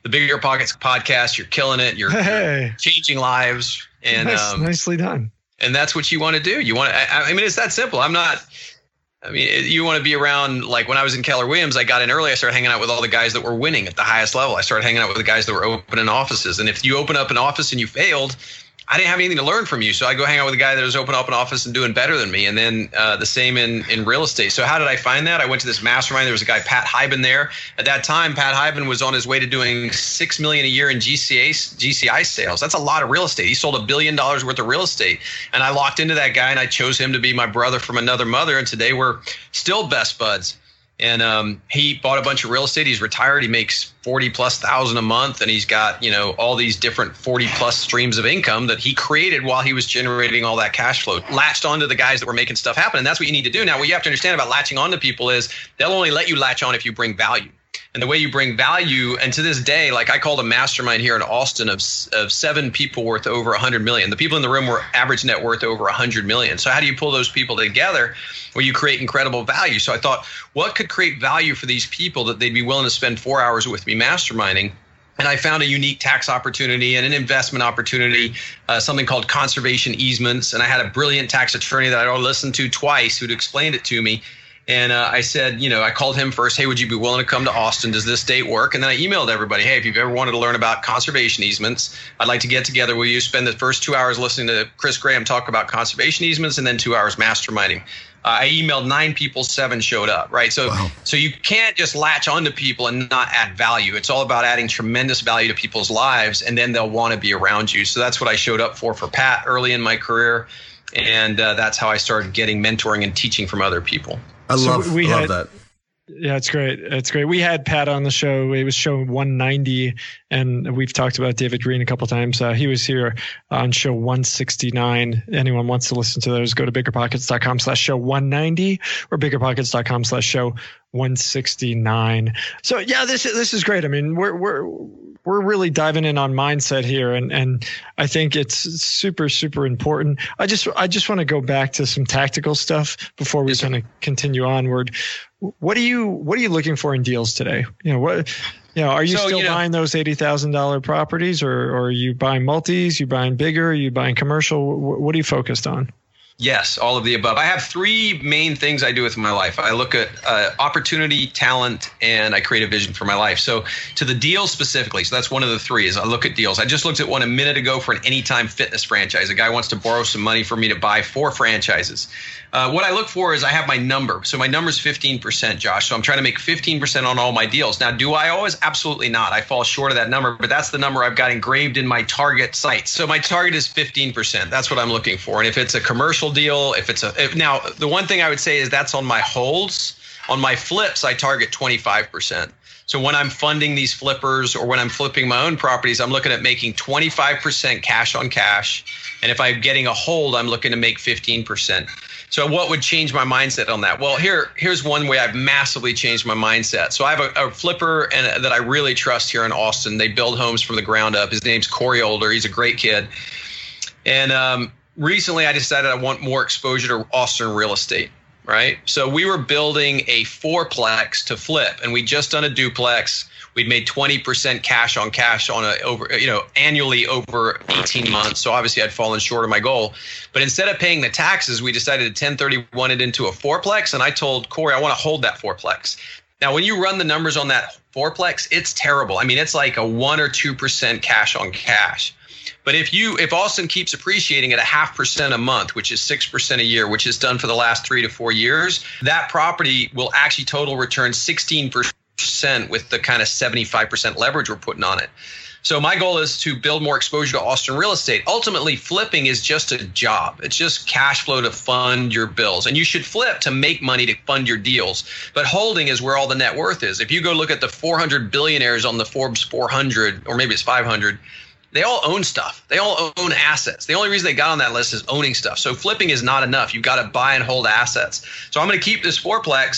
the Bigger Pockets podcast. You're killing it. You're, hey. you're changing lives. And nice, um, nicely done. And that's what you want to do. You want to, I, I mean, it's that simple. I'm not, I mean, you want to be around, like when I was in Keller Williams, I got in early. I started hanging out with all the guys that were winning at the highest level. I started hanging out with the guys that were opening offices. And if you open up an office and you failed, I didn't have anything to learn from you. So I go hang out with a guy that was opening up an office and doing better than me. And then uh, the same in, in real estate. So how did I find that? I went to this mastermind. There was a guy, Pat Hyben, there. At that time, Pat Hyben was on his way to doing six million dollars a year in G C A, G C I sales. That's a lot of real estate. He sold a billion dollars worth of real estate. And I locked into that guy and I chose him to be my brother from another mother. And today we're still best buds. And um, he bought a bunch of real estate. He's retired. He makes forty plus thousand a month. And he's got, you know, all these different forty plus streams of income that he created while he was generating all that cash flow. Latched onto the guys that were making stuff happen. And that's what you need to do. Now, what you have to understand about latching onto people is they'll only let you latch on if you bring value. And the way you bring value, and to this day, like I called a mastermind here in Austin of of seven people worth over one hundred million. The people in the room were average net worth over one hundred million. So how do you pull those people together where you create incredible value? So I thought, what could create value for these people that they'd be willing to spend four hours with me masterminding? And I found a unique tax opportunity and an investment opportunity, uh, something called conservation easements. And I had a brilliant tax attorney that I'd listened to twice who'd explained it to me. And uh, I said, you know, I called him first. Hey, would you be willing to come to Austin? Does this date work? And then I emailed everybody. Hey, if you've ever wanted to learn about conservation easements, I'd like to get together. Will you spend the first two hours listening to Chris Graham talk about conservation easements and then two hours masterminding? Uh, I emailed nine people, seven showed up, right? So, wow. so you can't just latch onto people and not add value. It's all about adding tremendous value to people's lives, and then they'll want to be around you. So that's what I showed up for for Pat early in my career. And uh, that's how I started getting mentoring and teaching from other people. I love, so we love had, that. Yeah, it's great. It's great. We had Pat on the show. It was show one ninety, and we've talked about David Green a couple of times. Uh, he was here on show one sixty-nine. Anyone wants to listen to those, go to biggerpockets.com slash show 190 or biggerpockets.com slash show one sixty-nine. So yeah, this this is great. I mean, we're we're we're really diving in on mindset here, and and I think it's super super important. I just I just want to go back to some tactical stuff before we kind of continue onward. What are you what are you looking for in deals today? You know what? You know, are you so, still you know, buying those eighty thousand dollar properties, or, or are you buying multis? You buying bigger? Are you buying commercial? What, what are you focused on? Yes, all of the above. I have three main things I do with my life. I look at uh, opportunity, talent, and I create a vision for my life. So to the deals specifically, so that's one of the three is I look at deals. I just looked at one a minute ago for an Anytime Fitness franchise. A guy wants to borrow some money for me to buy four franchises. Uh, what I look for is I have my number. So my number is fifteen percent, Josh. So I'm trying to make fifteen percent on all my deals. Now, do I always? Absolutely not. I fall short of that number, but that's the number I've got engraved in my target sites. So my target is fifteen percent. That's what I'm looking for. And if it's a commercial deal, if it's a if, now the one thing I would say is that's on my holds. On my flips, I target twenty-five percent. So when I'm funding these flippers or when I'm flipping my own properties, I'm looking at making twenty-five percent cash on cash. And if I'm getting a hold, I'm looking to make fifteen percent. So what would change my mindset on that? Well, here, here's one way I've massively changed my mindset. So I have a, a flipper and that I really trust here in Austin. They build homes from the ground up. His name's Corey Older. He's a great kid. And um, recently I decided I want more exposure to Austin real estate, right? So we were building a fourplex to flip, and we just done a duplex. We'd made twenty percent cash on cash on a over, you know, annually over eighteen months. So obviously I'd fallen short of my goal. But instead of paying the taxes, we decided to ten thirty-one it into a fourplex. And I told Corey, I want to hold that fourplex. Now, when you run the numbers on that fourplex, it's terrible. I mean, it's like a one or two percent cash on cash. But if you if Austin keeps appreciating at a half percent a month, which is six percent a year, which is done for the last three to four years, that property will actually total return sixteen percent with the kind of seventy-five percent leverage we're putting on it. So my goal is to build more exposure to Austin real estate. Ultimately, flipping is just a job. It's just cash flow to fund your bills. And you should flip to make money to fund your deals. But holding is where all the net worth is. If you go look at the four hundred billionaires on the Forbes four hundred, or maybe it's five hundred, they all own stuff. They all own assets. The only reason they got on that list is owning stuff. So flipping is not enough. You've got to buy and hold assets. So I'm going to keep this fourplex.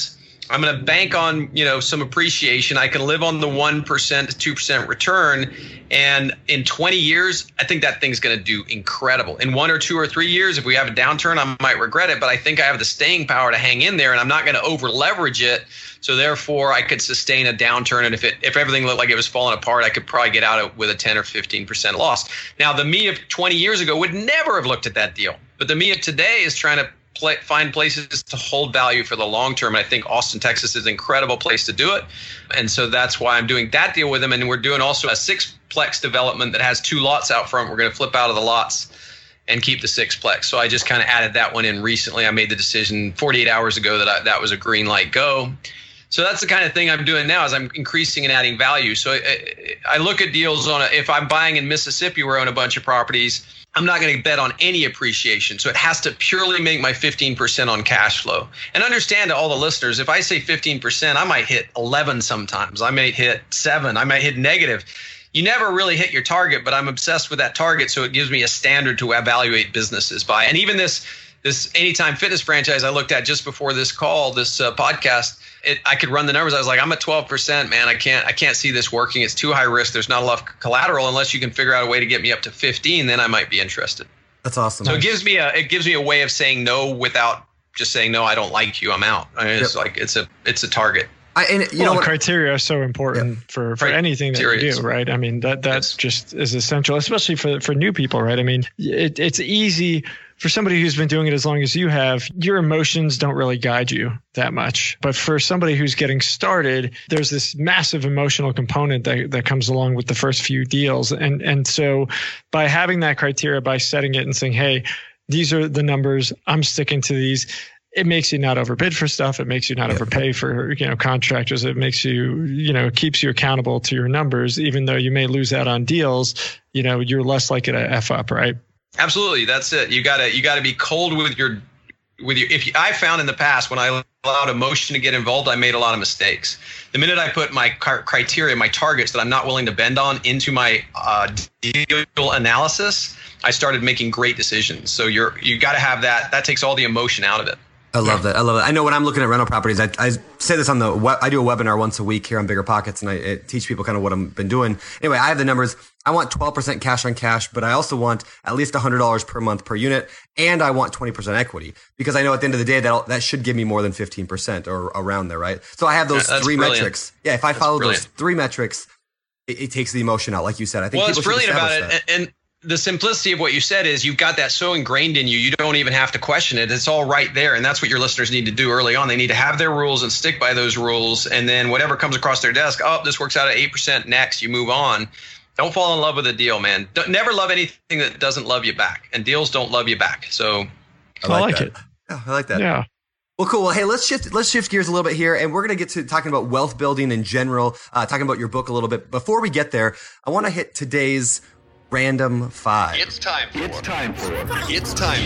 I'm going to bank on, you know, some appreciation. I can live on the one percent to two percent return. And in twenty years, I think that thing's going to do incredible. In one or two or three years, if we have a downturn, I might regret it. But I think I have the staying power to hang in there, and I'm not going to over leverage it. So therefore, I could sustain a downturn. And if it if everything looked like it was falling apart, I could probably get out with a ten or fifteen percent loss. Now, the me of twenty years ago would never have looked at that deal. But the me of today is trying to Play, find places to hold value for the long term. And I think Austin, Texas is an incredible place to do it. And so that's why I'm doing that deal with them. And we're doing also a sixplex development that has two lots out front. We're going to flip out of the lots and keep the sixplex. So I just kind of added that one in recently. I made the decision forty-eight hours ago that I, that was a green light go. So that's the kind of thing I'm doing now is I'm increasing and adding value. So I, I look at deals on a, if I'm buying in Mississippi where I own a bunch of properties, I'm not going to bet on any appreciation. So it has to purely make my fifteen percent on cash flow. And understand to all the listeners, if I say fifteen percent, I might hit eleven sometimes. I might hit seven. I might hit negative. You never really hit your target, but I'm obsessed with that target. So it gives me a standard to evaluate businesses by. And even this this Anytime Fitness franchise I looked at just before this call, this uh, podcast, it, I could run the numbers. I was like, I'm at twelve percent, man. I can't I can't see this working. It's too high risk. There's not enough collateral. Unless you can figure out a way to get me up to fifteen, then I might be interested. That's awesome. So it gives me a it gives me a way of saying no without just saying no. I don't like you. I'm out. I mean, it's yep. like it's a it's a target. I, and you well, know what? Criteria are so important yep. for, for anything that you do, right? I mean, that that yes. just is essential, especially for for new people, right? I mean, it, it's easy for somebody who's been doing it as long as you have. Your emotions don't really guide you that much, but for somebody who's getting started, there's this massive emotional component that that comes along with the first few deals, and and so by having that criteria, by setting it and saying, hey, these are the numbers, I'm sticking to these. It makes you not overbid for stuff. It makes you not yeah. overpay for, you know, contractors. It makes you, you know, keeps you accountable to your numbers, even though you may lose out on deals. You know, you're less likely to F up, right? Absolutely, that's it. You gotta you gotta be cold with your with your. If you, I found in the past when I allowed emotion to get involved, I made a lot of mistakes. The minute I put my criteria, my targets that I'm not willing to bend on into my uh, deal analysis, I started making great decisions. So you're you got to have that. That takes all the emotion out of it. I love that. I love it. I know when I'm looking at rental properties, I, I say this on the, I do a webinar once a week here on Bigger Pockets, and I, I teach people kind of what I've been doing. Anyway, I have the numbers. I want twelve percent cash on cash, but I also want at least one hundred dollars per month per unit, and I want twenty percent equity because I know at the end of the day that that should give me more than fifteen percent or around there, right? So I have those yeah, three brilliant. metrics. Yeah, if I that's follow brilliant. those three metrics, it, it takes the emotion out, like you said. I think well, people it's brilliant should about establish it, that. and. and the simplicity of what you said is you've got that so ingrained in you, you don't even have to question it. It's all right there. And that's what your listeners need to do early on. They need to have their rules and stick by those rules. And then whatever comes across their desk, oh, this works out at eight percent next, you move on. Don't fall in love with a deal, man. Don't, never love anything that doesn't love you back. And deals don't love you back. So I like, I like that. it. Yeah, I like that. Yeah. Well, cool. Well, hey, let's shift, let's shift gears a little bit here, and we're going to get to talking about wealth building in general, uh, talking about your book a little bit. Before we get there, I want to hit today's Random Five. It's time for It's time for It's time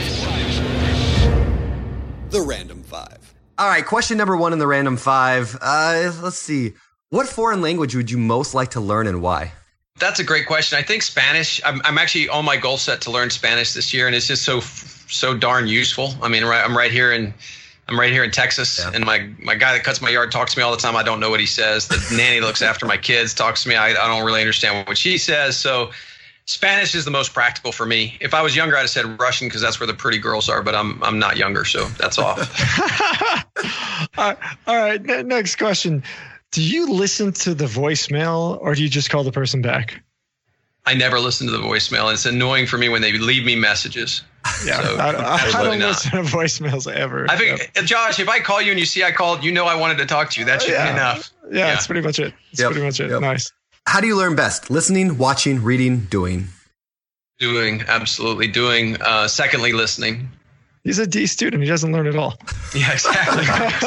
for the Random Five. All right, question number one in the Random Five. Uh, let's see. What foreign language would you most like to learn and why? That's a great question. I think Spanish. I'm, I'm actually on my goal set to learn Spanish this year, and it's just so so darn useful. I mean, right, I'm right here in I'm right here in Texas, yeah. and my my guy that cuts my yard talks to me all the time. I don't know what he says. The nanny that looks after my kids talks to me. I, I don't really understand what she says. So Spanish is the most practical for me. If I was younger, I'd have said Russian because that's where the pretty girls are, but I'm I'm not younger, so that's off. uh, all right, n- next question. Do you listen to the voicemail or do you just call the person back? I never listen to the voicemail. It's annoying for me when they leave me messages. Yeah, so, I, I, I don't not. listen to voicemails ever. I think, yep. Josh, if I call you and you see I called, you know I wanted to talk to you. That should yeah. be enough. Yeah, yeah, that's pretty much it. That's yep. pretty much it. Yep. Nice. How do you learn best? Listening, watching, reading, doing? Doing, absolutely doing. Uh, secondly, listening. He's a D student. He doesn't learn at all. Yeah, exactly.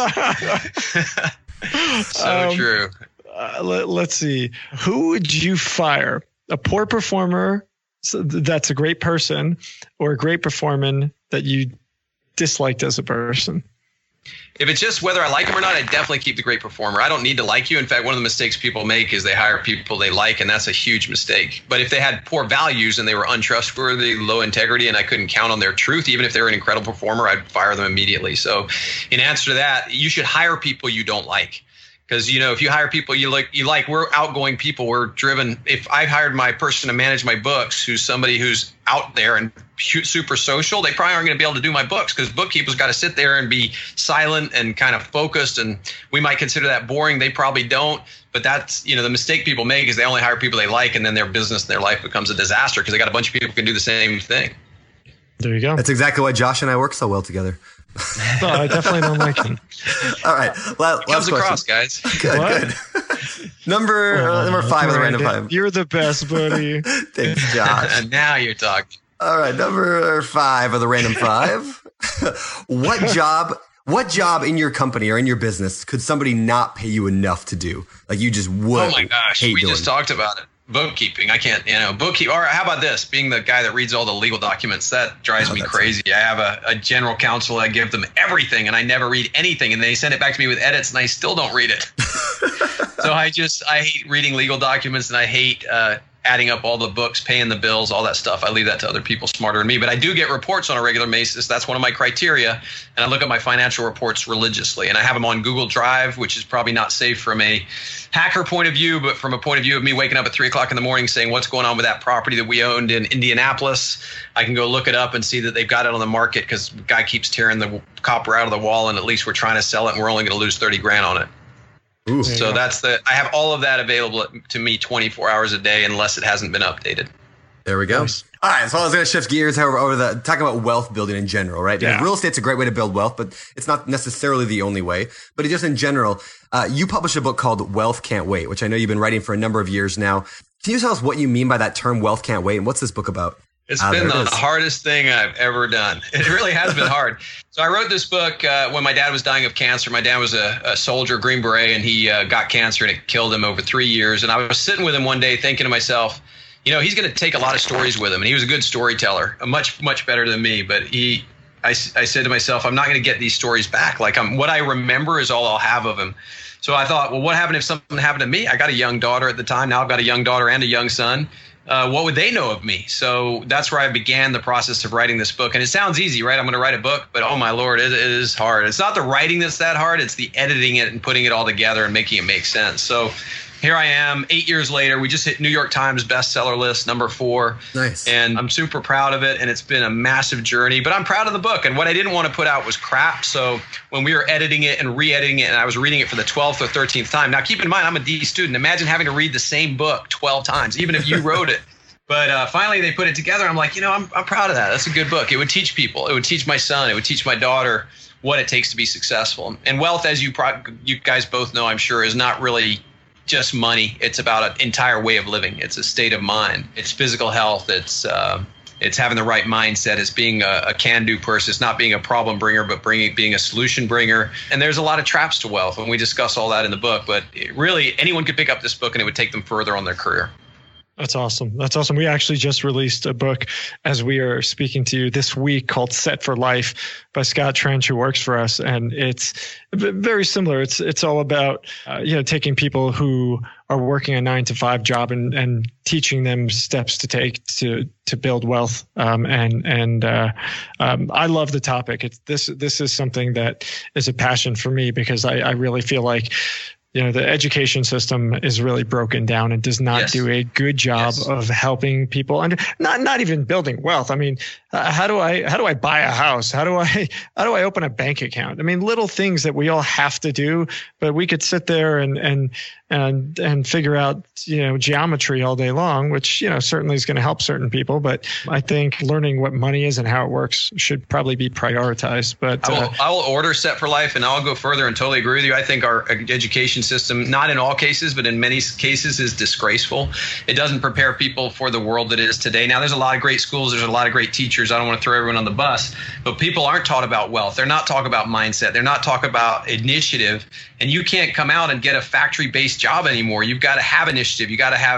so um, true. Uh, let, let's see. Who would you fire? A poor performer that's a great person, or a great performer that you disliked as a person? If it's just whether I like them or not, I definitely keep the great performer. I don't need to like you. In fact, one of the mistakes people make is they hire people they like, and that's a huge mistake. But if they had poor values and they were untrustworthy, low integrity, and I couldn't count on their truth, even if they were an incredible performer, I'd fire them immediately. So in answer to that, you should hire people you don't like. Because, you know, if you hire people you like, you like, we're outgoing people. We're driven. If I hired my person to manage my books, who's somebody who's out there and super social, they probably aren't going to be able to do my books, because bookkeepers got to sit there and be silent and kind of focused. And we might consider that boring. They probably don't. But that's, you know, the mistake people make is they only hire people they like, and then their business and their life becomes a disaster because they got a bunch of people who can do the same thing. There you go. That's exactly why Josh and I work so well together. No, I definitely don't like him. All right. Last, Comes last across, guys. Good, What? good. number Oh, uh, number five of the random Brandon, five. You're the best, buddy. Thanks, Josh. And now you're talking. All right, number five of the random five. What job? What job in your company or in your business could somebody not pay you enough to do? Like you just would. Oh my gosh, hate we doing. just talked about it. Bookkeeping. I can't, you know, bookkeep. Or how about this? Being the guy that reads all the legal documents, that drives Oh, me that's crazy. I have a, a general counsel. I give them everything, and I never read anything, and they send it back to me with edits, and I still don't read it. So I just I hate reading legal documents, and I hate uh, adding up all the books, paying the bills, all that stuff. I leave that to other people smarter than me. But I do get reports on a regular basis. That's one of my criteria. And I look at my financial reports religiously. And I have them on Google Drive, which is probably not safe from a hacker point of view, but from a point of view of me waking up at three o'clock in the morning saying what's going on with that property that we owned in Indianapolis. I can go look it up and see that they've got it on the market because the guy keeps tearing the copper out of the wall, and at least we're trying to sell it, and we're only going to lose thirty grand on it. Ooh. So that's the, I have all of that available to me twenty-four hours a day unless it hasn't been updated. There we go. Nice. All right, so I was going to shift gears over, over the talking about wealth building in general, right? Because Yeah. real estate's a great way to build wealth, but it's not necessarily the only way. But just in general, uh, you published a book called Wealth Can't Wait, which I know you've been writing for a number of years now. Can you tell us what you mean by that term, wealth can't wait, and what's this book about? It's Ah, been there it the is. hardest thing I've ever done. It really has been hard. So I wrote this book uh, when my dad was dying of cancer. My dad was a, a soldier, Green Beret, and he uh, got cancer, and it killed him over three years. And I was sitting with him one day thinking to myself, you know, he's going to take a lot of stories with him. And he was a good storyteller, much, much better than me. But he, I, I said to myself, I'm not going to get these stories back. Like I'm, what I remember is all I'll have of him. So I thought, well, what happened if something happened to me? I got a young daughter at the time. Now I've got a young daughter and a young son. Uh, what would they know of me? So that's where I began the process of writing this book. And it sounds easy, right? I'm going to write a book, but oh my Lord, it, it is hard. It's not the writing that's that hard. It's the editing it and putting it all together and making it make sense. So here I am eight years later. We just hit New York Times bestseller list, number four. Nice. And I'm super proud of it. And it's been a massive journey, but I'm proud of the book. And what I didn't want to put out was crap. So when we were editing it and re-editing it, and I was reading it for the twelfth or thirteenth time. Now, keep in mind, I'm a D student. Imagine having to read the same book twelve times, even if you wrote it. But uh, finally, they put it together. I'm like, you know, I'm I'm proud of that. That's a good book. It would teach people. It would teach my son. It would teach my daughter what it takes to be successful. And wealth, as you pro- you guys both know, I'm sure, is not really just money. It's about an entire way of living. It's a state of mind. It's physical health. It's uh, it's having the right mindset. It's being a, a can-do person. It's not being a problem bringer, but bringing being a solution bringer. And there's a lot of traps to wealth, and we discuss all that in the book. But it really, anyone could pick up this book, and it would take them further on their career. That's awesome. That's awesome. We actually just released a book as we are speaking to you this week called Set for Life by Scott Trench, who works for us. And it's very similar. It's it's all about, uh, you know, taking people who are working a nine to five job and, and teaching them steps to take to to build wealth. Um, and and uh, um, I love the topic. It's this this is something that is a passion for me because I, I really feel like, you know, the education system is really broken down and does not Yes. do a good job Yes. of helping people under, not, not even building wealth. I mean, uh, how do I, how do I buy a house? How do I, how do I open a bank account? I mean, little things that we all have to do, but we could sit there and, and, and, and figure out, you know, geometry all day long, which, you know, certainly is going to help certain people. But I think learning what money is and how it works should probably be prioritized. But I will, uh, I will order Set for Life, and I'll go further and totally agree with you. I think our education system, not in all cases, but in many cases, is disgraceful. It doesn't prepare people for the world that it is today. Now, there's a lot of great schools. There's a lot of great teachers. I don't want to throw everyone on the bus, but people aren't taught about wealth. They're not taught about mindset. They're not taught about initiative. And you can't come out and get a factory-based job anymore. You've got to have initiative. You got to have Yeah.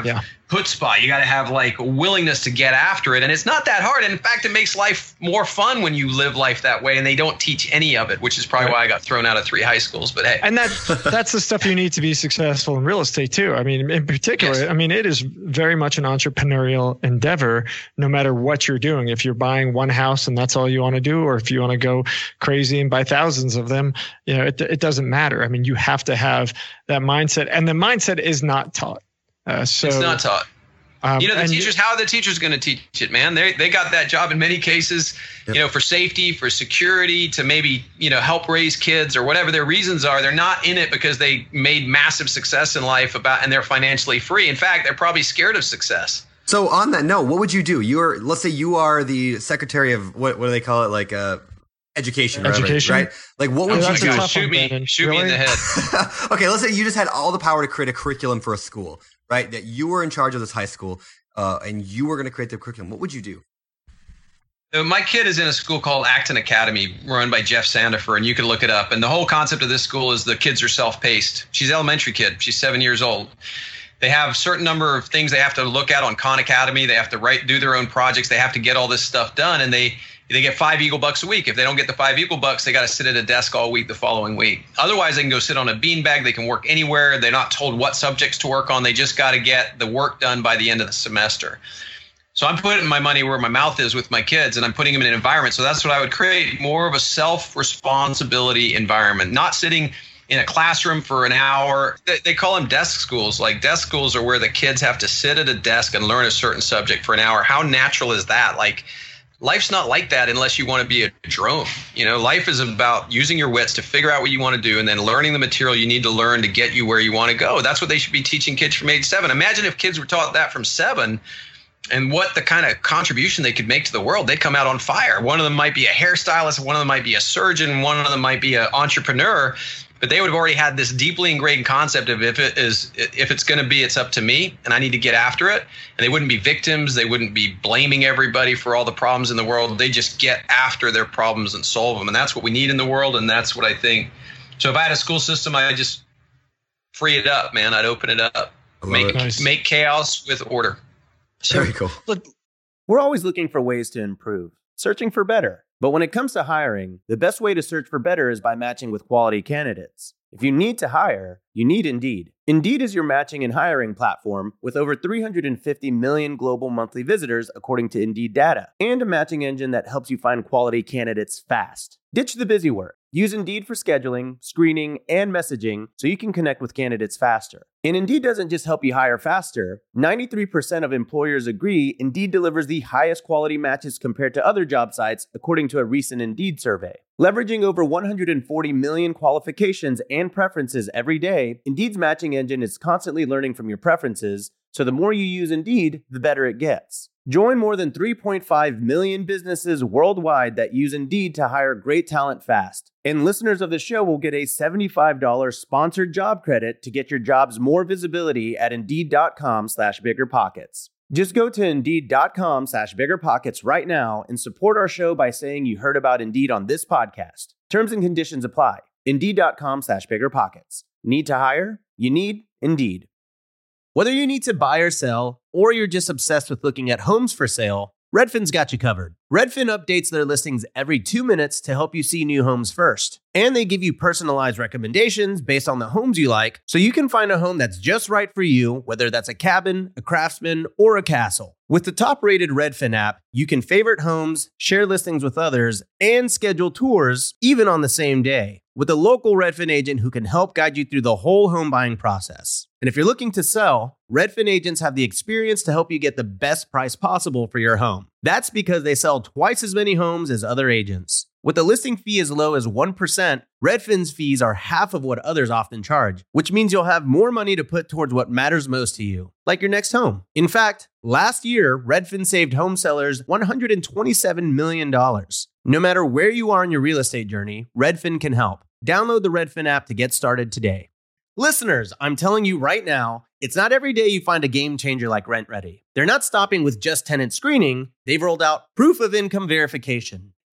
chutzpah. You got to have like willingness to get after it. And it's not that hard. And in fact, it makes life more fun when you live life that way. And they don't teach any of it, which is probably why I got thrown out of three high schools. But hey. And that that's the stuff you need to be successful in real estate too. I mean, in particular, yes. I mean, it is very much an entrepreneurial endeavor, no matter what you're doing. If you're buying one house and that's all you want to do, or if you want to go crazy and buy thousands of them, you know, it, it doesn't matter. I mean, you have to have that mindset, and the mindset is not taught. Uh, so it's not taught. Um, you know, the teachers, how are the teachers going to teach it, man? They they got that job in many cases, yep. you know, for safety, for security, to maybe, you know, help raise kids or whatever their reasons are. They're not in it because they made massive success in life about and they're financially free. In fact, they're probably scared of success. So on that note, what would you do? You are, let's say you are the secretary of what what do they call it? Like uh, education, education, right? Like what would oh, you do? Shoot me, shoot really? me in the head. Okay, let's say you just had all the power to create a curriculum for a school, right? That you were in charge of this high school. Uh, and you were going to create the curriculum. What would you do? So my kid is in a school called Acton Academy, run by Jeff Sandifer, and you can look it up. And the whole concept of this school is the kids are self-paced. She's an elementary kid. She's seven years old. They have a certain number of things they have to look at on Khan Academy. They have to write, do their own projects. They have to get all this stuff done, and they they get five Eagle Bucks a week. If they don't get the five Eagle Bucks, they got to sit at a desk all week the following week. Otherwise, they can go sit on a beanbag. They can work anywhere. They're not told what subjects to work on. They just got to get the work done by the end of the semester. So I'm putting my money where my mouth is with my kids, and I'm putting them in an environment. So that's what I would create, more of a self-responsibility environment, not sitting in a classroom for an hour. They, they call them desk schools. Like desk schools are where the kids have to sit at a desk and learn a certain subject for an hour. How natural is that? Like, life's not like that unless you want to be a drone. You know, life is about using your wits to figure out what you want to do and then learning the material you need to learn to get you where you want to go. That's what they should be teaching kids from age seven. Imagine if kids were taught that from seven and what the kind of contribution they could make to the world. They'd come out on fire. One of them might be a hairstylist. One of them might be a surgeon. One of them might be an entrepreneur. But they would have already had this deeply ingrained concept of if it is, if it's going to be, it's up to me and I need to get after it. And they wouldn't be victims. They wouldn't be blaming everybody for all the problems in the world. They just get after their problems and solve them. And that's what we need in the world. And that's what I think. So if I had a school system, I'd just free it up, man. I'd open it up, make it. Nice. make chaos with order. Very cool. Look, we're always looking for ways to improve, searching for better. But when it comes to hiring, the best way to search for better is by matching with quality candidates. If you need to hire, you need Indeed. Indeed is your matching and hiring platform with over three hundred fifty million global monthly visitors according to Indeed data, and a matching engine that helps you find quality candidates fast. Ditch the busy work. Use Indeed for scheduling, screening, and messaging so you can connect with candidates faster. And Indeed doesn't just help you hire faster. ninety-three percent of employers agree Indeed delivers the highest quality matches compared to other job sites, according to a recent Indeed survey. Leveraging over one hundred forty million qualifications and preferences every day, Indeed's matching engine is constantly learning from your preferences, so the more you use Indeed, the better it gets. Join more than three point five million businesses worldwide that use Indeed to hire great talent fast. And listeners of the show will get a seventy-five dollars sponsored job credit to get your jobs more visibility at Indeed.com slash BiggerPockets. Just go to Indeed.com slash BiggerPockets right now and support our show by saying you heard about Indeed on this podcast. Terms and conditions apply. Indeed.com slash BiggerPockets. Need to hire? You need Indeed. Whether you need to buy or sell, or you're just obsessed with looking at homes for sale, Redfin's got you covered. Redfin updates their listings every two minutes to help you see new homes first. And they give you personalized recommendations based on the homes you like, so you can find a home that's just right for you, whether that's a cabin, a craftsman, or a castle. With the top-rated Redfin app, you can favorite homes, share listings with others, and schedule tours even on the same day, with a local Redfin agent who can help guide you through the whole home buying process. And if you're looking to sell, Redfin agents have the experience to help you get the best price possible for your home. That's because they sell twice as many homes as other agents. With a listing fee as low as one percent, Redfin's fees are half of what others often charge, which means you'll have more money to put towards what matters most to you, like your next home. In fact, last year, Redfin saved home sellers one hundred twenty-seven million dollars. No matter where you are in your real estate journey, Redfin can help. Download the Redfin app to get started today. Listeners, I'm telling you right now, it's not every day you find a game changer like RentRedi. They're not stopping with just tenant screening. They've rolled out proof of income verification.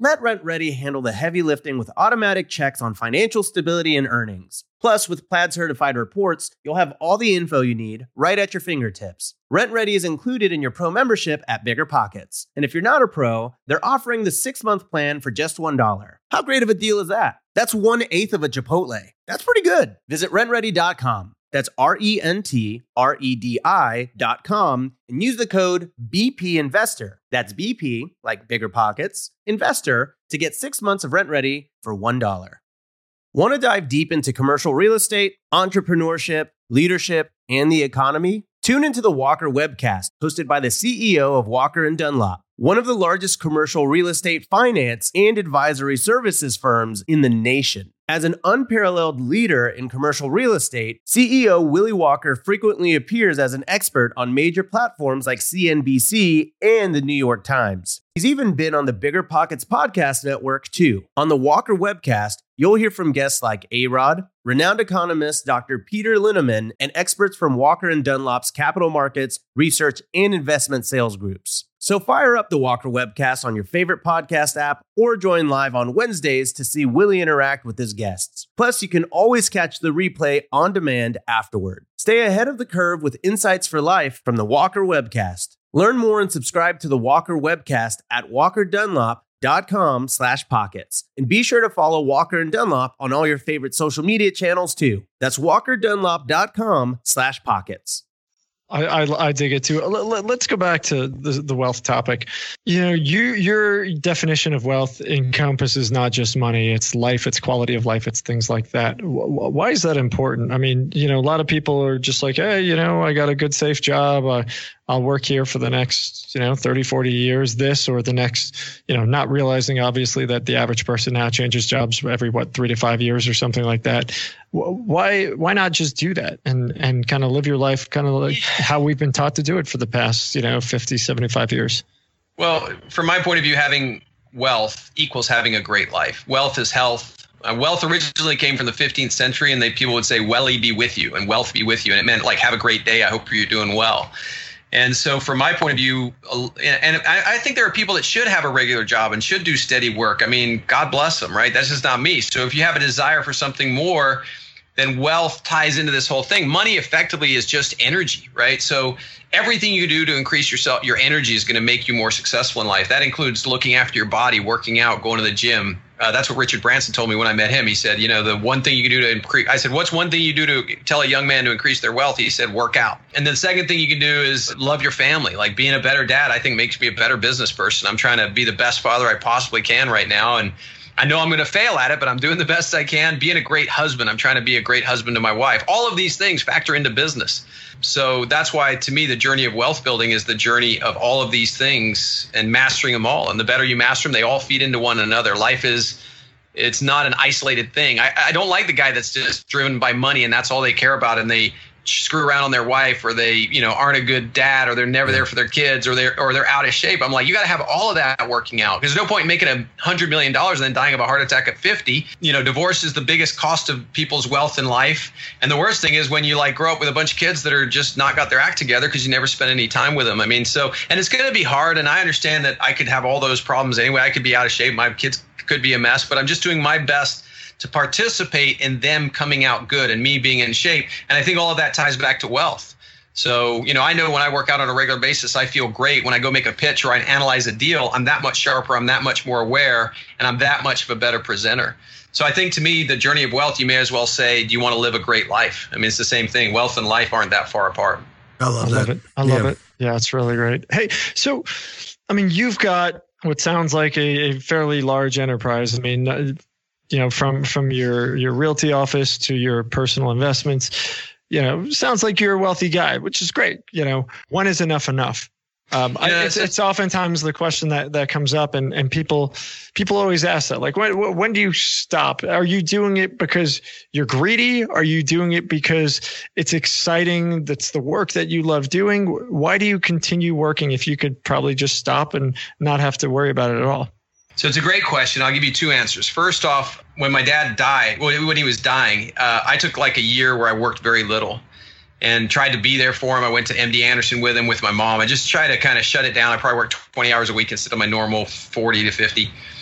Let RentRedi handle the heavy lifting with automatic checks on financial stability and earnings. Plus, with Plaid certified reports, you'll have all the info you need right at your fingertips. RentRedi is included in your pro membership at BiggerPockets. And if you're not a pro, they're offering the six-month plan for just one dollar. How great of a deal is that? That's one-eighth of a Chipotle. That's pretty good. Visit rent ready dot com. That's R E N T R E D I dot com and use the code B P Investor. That's B P, like BiggerPockets, Investor, to get six months of RentRedi for one dollar. Want to dive deep into commercial real estate, entrepreneurship, leadership, and the economy? Tune into the Walker Webcast, hosted by the C E O of Walker and Dunlop, one of the largest commercial real estate finance and advisory services firms in the nation. As an unparalleled leader in commercial real estate, C E O Willie Walker frequently appears as an expert on major platforms like C N B C and the New York Times. He's even been on the BiggerPockets podcast network too. On the Walker Webcast, you'll hear from guests like A-Rod, renowned economist Doctor Peter Linneman, and experts from Walker and Dunlop's capital markets, research, and investment sales groups. So fire up the Walker Webcast on your favorite podcast app or join live on Wednesdays to see Willie interact with his guests. Plus, you can always catch the replay on demand afterward. Stay ahead of the curve with insights for life from the Walker Webcast. Learn more and subscribe to the Walker Webcast at walker dunlop dot com slash pockets. And be sure to follow Walker and Dunlop on all your favorite social media channels too. That's walker dunlop dot com slash pockets. I, I, I dig it too. Let, let's go back to the, the wealth topic. You know, you, your definition of wealth encompasses not just money, it's life, it's quality of life, it's things like that. Why is that important? I mean, you know, a lot of people are just like, hey, you know, I got a good, safe job. I, I'll work here for the next, you know, thirty, forty years, this or the next, you know, not realizing obviously that the average person now changes jobs every, what, three to five years or something like that. Why, why not just do that and, and kind of live your life kind of like how we've been taught to do it for the past, you know, fifty, seventy-five years? Well, from my point of view, having wealth equals having a great life. Wealth is health. Uh, wealth originally came from the fifteenth century, and they people would say, "Welly be with you," and wealth be with you. And it meant like, have a great day. I hope you're doing well. And so from my point of view, and I think there are people that should have a regular job and should do steady work. I mean, God bless them, right? That's just not me. So if you have a desire for something more, then wealth ties into this whole thing. Money effectively is just energy, right? So everything you do to increase yourself, your energy is going to make you more successful in life. That includes looking after your body, working out, going to the gym. Uh, that's what Richard Branson told me when I met him. He said, you know, the one thing you can do to increase, I said, what's one thing you do to tell a young man to increase their wealth? He said, work out. And then the second thing you can do is love your family. Like being a better dad, I think makes me a better business person. I'm trying to be the best father I possibly can right now. And I know I'm going to fail at it, but I'm doing the best I can. Being a great husband, I'm trying to be a great husband to my wife. All of these things factor into business. So that's why, to me, the journey of wealth building is the journey of all of these things and mastering them all. And the better you master them, they all feed into one another. Life is, it's not an isolated thing. I, I don't like the guy that's just driven by money and that's all they care about, and they screw around on their wife, or they, you know, aren't a good dad, or they're never there for their kids, or they're or they're out of shape. I'm like, you got to have all of that working out, because there's no point in making a hundred million dollars and then dying of a heart attack at fifty. You know, divorce is the biggest cost of people's wealth in life. And the worst thing is when you like grow up with a bunch of kids that are just not got their act together because you never spent any time with them. I mean, so, and it's going to be hard. And I understand that I could have all those problems anyway. I could be out of shape. My kids could be a mess, but I'm just doing my best to participate in them coming out good and me being in shape. And I think all of that ties back to wealth. So, you know, I know when I work out on a regular basis, I feel great. When I go make a pitch or I analyze a deal, I'm that much sharper, I'm that much more aware, and I'm that much of a better presenter. So I think, to me, the journey of wealth, you may as well say, do you want to live a great life? I mean, it's the same thing. Wealth and life aren't that far apart. I love, I love it. I love yeah. it. Yeah, it's really great. Hey, so, I mean, you've got what sounds like a, a fairly large enterprise. I mean, uh, you know, from, from your, your realty office to your personal investments, you know, sounds like you're a wealthy guy, which is great. You know, when is enough enough? Um, yeah, I, it's, it's oftentimes the question that, that comes up, and, and people, people always ask that, like, when, when do you stop? Are you doing it because you're greedy? Are you doing it because it's exciting? That's the work that you love doing. Why do you continue working if you could probably just stop and not have to worry about it at all? So it's a great question. I'll give you two answers. First off, when my dad died, when he was dying, uh, I took like a year where I worked very little and tried to be there for him. I went to M D Anderson with him, with my mom. I just tried to kind of shut it down. I probably worked twenty hours a week instead of my normal forty to fifty.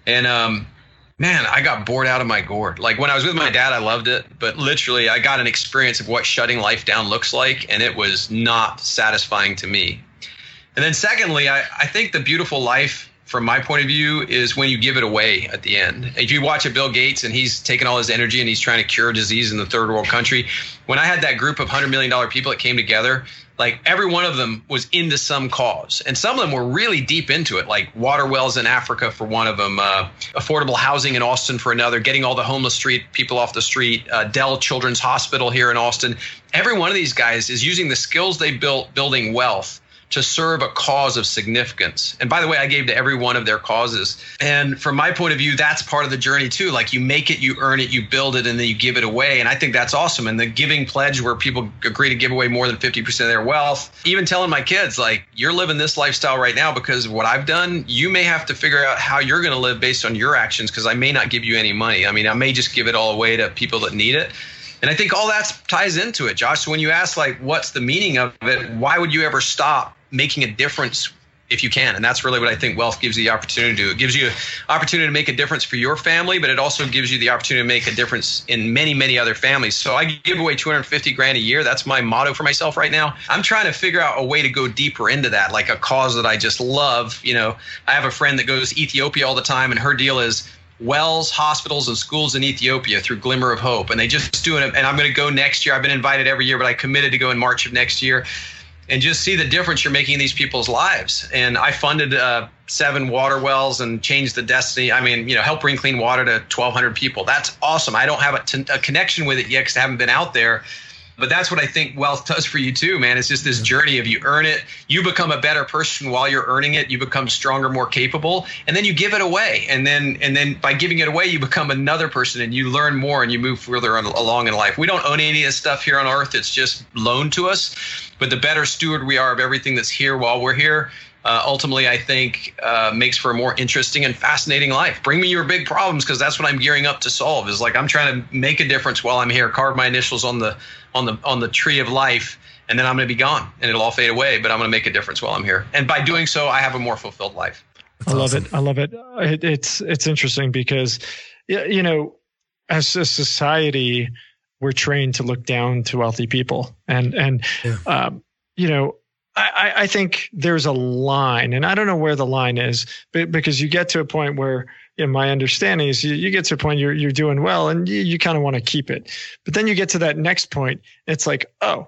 And, um, man, I got bored out of my gourd. Like when I was with my dad, I loved it, but literally I got an experience of what shutting life down looks like, and it was not satisfying to me. And then secondly, I, I think the beautiful life from my point of view is when you give it away at the end. If you watch a Bill Gates and he's taking all his energy and he's trying to cure disease in the third world country, when I had that group of one hundred million dollars people that came together, like every one of them was into some cause. And some of them were really deep into it, like water wells in Africa for one of them, uh, affordable housing in Austin for another, getting all the homeless street people off the street, uh, Dell Children's Hospital here in Austin. Every one of these guys is using the skills they built building wealth to serve a cause of significance. And by the way, I gave to every one of their causes. And from my point of view, that's part of the journey too. Like you make it, you earn it, you build it, and then you give it away. And I think that's awesome. And the giving pledge where people agree to give away more than fifty percent of their wealth, even telling my kids, like, you're living this lifestyle right now because of what I've done. You may have to figure out how you're going to live based on your actions, because I may not give you any money. I mean, I may just give it all away to people that need it. And I think all that ties into it, Josh. So when you ask, like, what's the meaning of it, why would you ever stop making a difference if you can? And that's really what I think wealth gives you the opportunity to do. It gives you an opportunity to make a difference for your family, but it also gives you the opportunity to make a difference in many, many other families. So I give away two hundred fifty grand a year. That's my motto for myself right now. I'm trying to figure out a way to go deeper into that, like a cause that I just love. You know, I have a friend that goes to Ethiopia all the time, and her deal is wells, hospitals, and schools in Ethiopia through Glimmer of Hope. And they just doing it. And I'm going to go next year. I've been invited every year, but I committed to go in March of next year. And just see the difference you're making in these people's lives. And I funded uh, seven water wells and changed the destiny. I mean, you know, help bring clean water to twelve hundred people. That's awesome. I don't have a, t- a connection with it yet because I haven't been out there. But that's what I think wealth does for you too, man. It's just this journey of you earn it, you become a better person while you're earning it, you become stronger, more capable, and then you give it away. And then and then by giving it away, you become another person and you learn more and you move further on, along in life. We don't own any of this stuff here on earth. It's just loaned to us. But the better steward we are of everything that's here while we're here, uh, ultimately, I think uh, makes for a more interesting and fascinating life. Bring me your big problems, because that's what I'm gearing up to solve. Is like I'm trying to make a difference while I'm here, carve my initials on the on the on the tree of life, and then I'm going to be gone and it'll all fade away. But I'm going to make a difference while I'm here, and by doing so, I have a more fulfilled life. That's I love awesome. it. I love it. it. It's it's interesting because, you know, as a society, we're trained to look down to wealthy people, and and yeah. um, you know. I, I think there's a line, and I don't know where the line is, but because you get to a point where, in my understanding is you, you get to a point you're you're doing well, and you, you kind of want to keep it. But then you get to that next point, it's like, oh,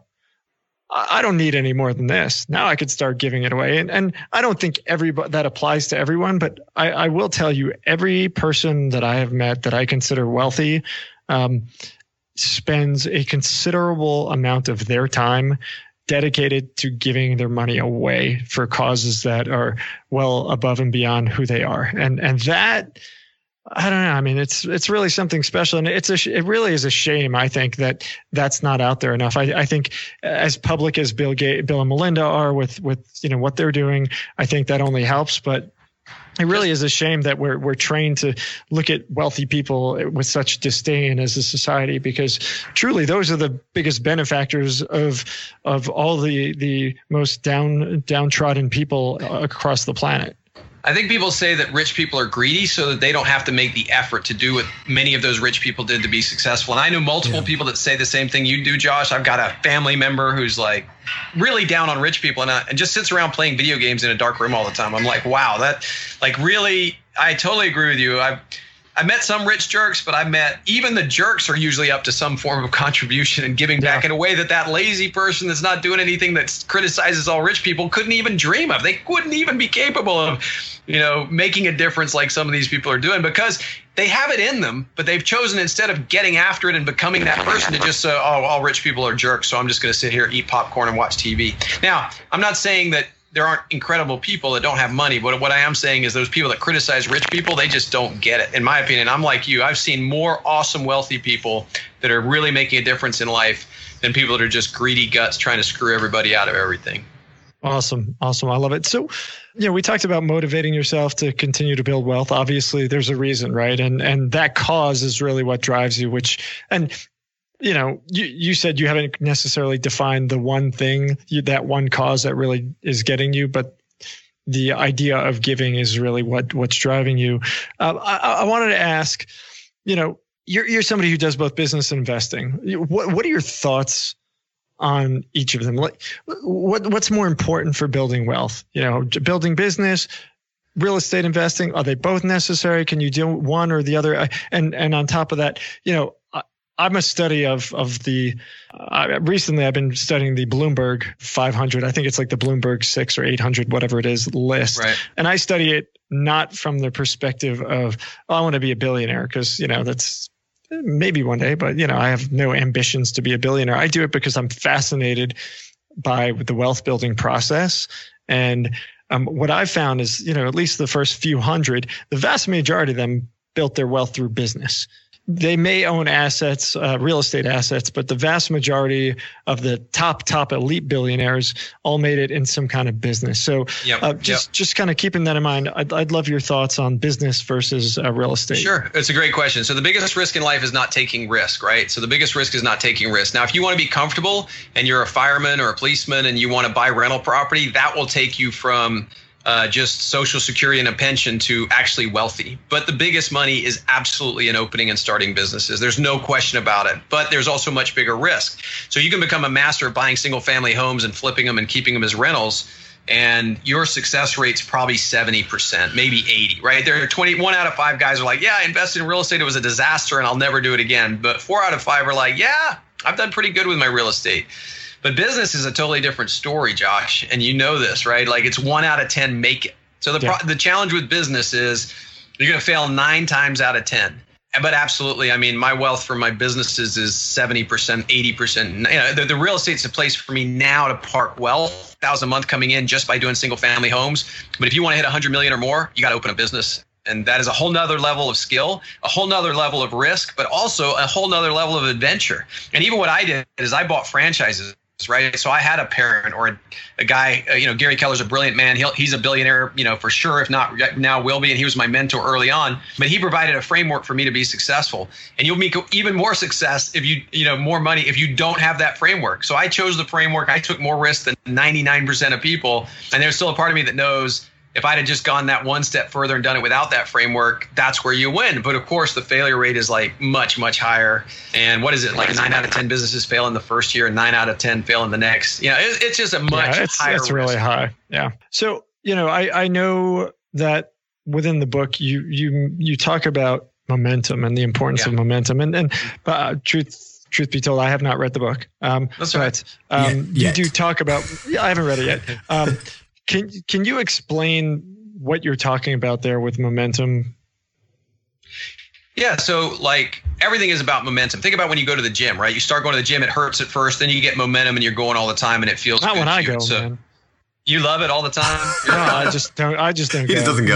I don't need any more than this. Now I could start giving it away. And and I don't think everybody that applies to everyone, but I, I will tell you, every person that I have met that I consider wealthy um, spends a considerable amount of their time dedicated to giving their money away for causes that are well above and beyond who they are. And, and that, I don't know. I mean, it's, it's really something special. And it's a, it really is a shame. I think that that's not out there enough. I, I think as public as Bill Gates, Bill and Melinda are with, with, you know, what they're doing, I think that only helps, but it really is a shame that we're we're trained to look at wealthy people with such disdain as a society, because truly those are the biggest benefactors of of all the the most down downtrodden people across the planet. I think people say that rich people are greedy so that they don't have to make the effort to do what many of those rich people did to be successful. And I know multiple yeah. people that say the same thing you do, Josh. I've got a family member who's like really down on rich people and, uh, and just sits around playing video games in a dark room all the time. I'm like, wow, that like really, I totally agree with you. I've I met some rich jerks, but I met even the jerks are usually up to some form of contribution and giving back yeah. in a way that that lazy person that's not doing anything that criticizes all rich people couldn't even dream of. They wouldn't even be capable of, you know, making a difference like some of these people are doing, because they have it in them, but they've chosen, instead of getting after it and becoming that person, to just say, oh, all rich people are jerks, so I'm just going to sit here, eat popcorn, and watch T V. Now, I'm not saying that there aren't incredible people that don't have money, but what I am saying is those people that criticize rich people, they just don't get it. In my opinion, I'm like you. I've seen more awesome, wealthy people that are really making a difference in life than people that are just greedy guts trying to screw everybody out of everything. Awesome. Awesome. I love it. So, you know, we talked about motivating yourself to continue to build wealth. Obviously, there's a reason, right? And and that cause is really what drives you, which, and you know, you, you said you haven't necessarily defined the one thing, you, that one cause that really is getting you, but the idea of giving is really what what's driving you. Uh, I, I wanted to ask, you know, you're you're somebody who does both business and investing. What what are your thoughts on each of them? Like, what what's more important for building wealth? You know, building business, real estate investing. Are they both necessary? Can you do one or the other? And and on top of that, you know, I'm a study of of the. Uh, recently, I've been studying the Bloomberg five hundred. I think it's like the Bloomberg six or eight hundred, whatever it is, list. Right. And I study it not from the perspective of, oh, I want to be a billionaire, because you know that's maybe one day, but you know I have no ambitions to be a billionaire. I do it because I'm fascinated by the wealth building process. And um, what I've found is, you know, at least the first few hundred, the vast majority of them built their wealth through business. They may own assets, uh, real estate assets, but the vast majority of the top, top elite billionaires all made it in some kind of business. So yep, uh, just, yep. just kind of keeping that in mind, I'd, I'd love your thoughts on business versus uh, real estate. Sure. It's a great question. So the biggest risk in life is not taking risk, right? So the biggest risk is not taking risk. Now, if you want to be comfortable and you're a fireman or a policeman and you want to buy rental property, that will take you from Uh, just Social Security and a pension to actually wealthy. But the biggest money is absolutely in opening and starting businesses. There's no question about it. But there's also much bigger risk. So you can become a master of buying single family homes and flipping them and keeping them as rentals, and your success rate's probably seventy percent, maybe eighty, right? There are twenty-one out of five guys are like, yeah, I invested in real estate. It was a disaster and I'll never do it again. But four out of five are like, yeah, I've done pretty good with my real estate. But business is a totally different story, Josh, and you know this, right? Like it's one out of ten make it. So the yeah. pro- the challenge with business is you're going to fail nine times out of ten. But absolutely, I mean, my wealth from my businesses is seventy percent, eighty percent. You know, the, the real estate's a place for me now to park wealth, one thousand a month coming in just by doing single family homes. But if you want to hit one hundred million or more, you got to open a business. And that is a whole nother level of skill, a whole nother level of risk, but also a whole nother level of adventure. And even what I did is I bought franchises. Right. So I had a parent or a, a guy, uh, you know, Gary Keller's a brilliant man. He'll, he's a billionaire, you know, for sure, if not now will be. And he was my mentor early on. But he provided a framework for me to be successful. And you'll make even more success if you, you know, more money if you don't have that framework. So I chose the framework. I took more risk than ninety-nine percent of people. And there's still a part of me that knows if I'd have just gone that one step further and done it without that framework, that's where you win. But of course, the failure rate is like much, much higher. And what is it? Like nine out of ten businesses fail in the first year and nine out of ten fail in the next. You know, it, it's just a much yeah, it's, higher it's really risk. high. Yeah. So, you know, I, I know that within the book, you, you, you talk about momentum and the importance Yeah. of momentum. And, and uh, truth, truth be told, I have not read the book. Um, That's but, right. um, Yeah, you do talk about, yeah, I haven't read it yet. Um, Can can you explain what you're talking about there with momentum? Yeah, so like everything is about momentum. Think about when you go to the gym, right? You start going to the gym, it hurts at first, then you get momentum and you're going all the time and it feels Not good when to I you. go, So man. you love it all the time? No, I just don't. I just don't. He go. just doesn't go.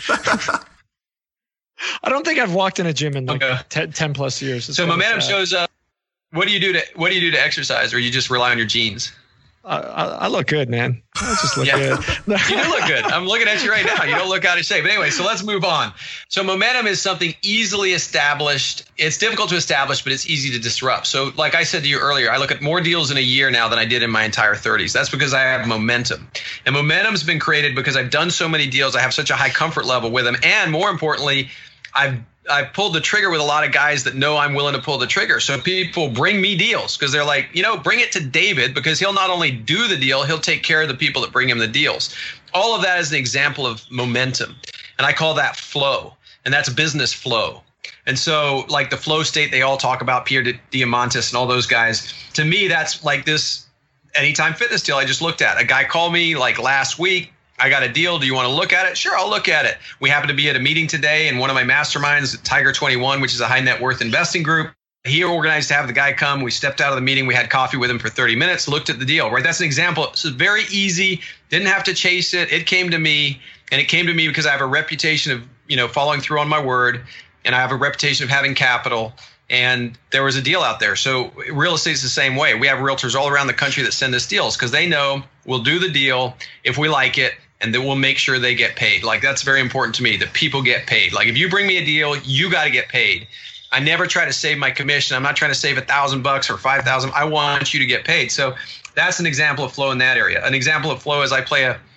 I don't think I've walked in a gym in like Okay. ten, ten plus years. It's So kind of momentum sad. shows up. What do you do to what do you do to exercise, or you just rely on your genes? I, I, I look good, man. I just look Yeah. good. You do look good. I'm looking at you right now. You don't look out of shape. But anyway, so let's move on. So momentum is something easily established. It's difficult to establish, but it's easy to disrupt. So like I said to you earlier, I look at more deals in a year now than I did in my entire thirties. That's because I have momentum. And momentum's been created because I've done so many deals. I have such a high comfort level with them. And more importantly, I've I've pulled the trigger with a lot of guys that know I'm willing to pull the trigger. So people bring me deals because they're like, you know, bring it to David because he'll not only do the deal, he'll take care of the people that bring him the deals. All of that is an example of momentum. And I call that flow. And that's business flow. And so like the flow state they all talk about, Pierre Diamandis and all those guys, to me, that's like this Anytime Fitness deal I just looked at. A guy called me like last week. I got a deal. Do you want to look at it? Sure, I'll look at it. We happen to be at a meeting today in one of my masterminds, Tiger twenty-one, which is a high net worth investing group. He organized to have the guy come. We stepped out of the meeting. We had coffee with him for thirty minutes, looked at the deal, right? That's an example. It's very easy. Didn't have to chase it. It came to me, and it came to me because I have a reputation of, you know, following through on my word, and I have a reputation of having capital. And there was a deal out there. So real estate is the same way. We have realtors all around the country that send us deals because they know we'll do the deal if we like it, and then we'll make sure they get paid. Like that's very important to me, that people get paid. Like if you bring me a deal, you got to get paid. I never try to save my commission. I'm not trying to save a thousand bucks or five thousand. I want you to get paid. So that's an example of flow in that area. An example of flow is I play a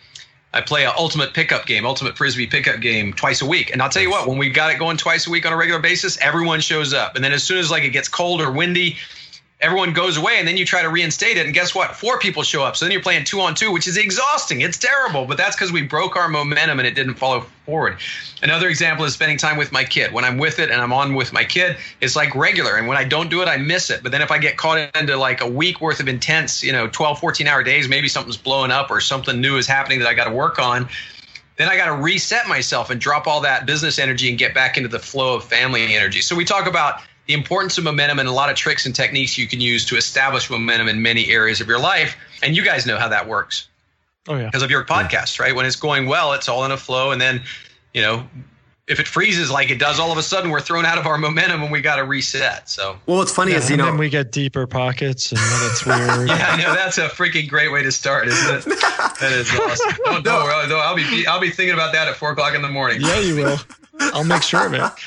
I play an ultimate pickup game, ultimate frisbee pickup game twice a week. And I'll tell you what, when we got it going twice a week on a regular basis, everyone shows up. And then as soon as like it gets cold or windy, everyone goes away, and then you try to reinstate it, and guess what? Four people show up. So then you're playing two on two, which is exhausting. It's terrible, but that's because we broke our momentum and it didn't follow forward. Another example is spending time with my kid. When I'm with it and I'm on with my kid, it's like regular. And when I don't do it, I miss it. But then if I get caught into like a week worth of intense, you know, twelve, fourteen hour days, maybe something's blowing up or something new is happening that I got to work on, then I got to reset myself and drop all that business energy and get back into the flow of family energy. So we talk about the importance of momentum and a lot of tricks and techniques you can use to establish momentum in many areas of your life. And you guys know how that works. Oh, yeah. Because of your podcast, right? When it's going well, it's all in a flow. And then, you know, if it freezes like it does, all of a sudden we're thrown out of our momentum and we got to reset. So, well, what's funny yeah, is, you and know, then we get deeper pockets and then it's weird. yeah, I know. That's a freaking great way to start, isn't it? That is awesome. Don't, don't, don't, I'll be, I'll be thinking about that at four o'clock in the morning. Yeah, you will. I'll make sure of it. well,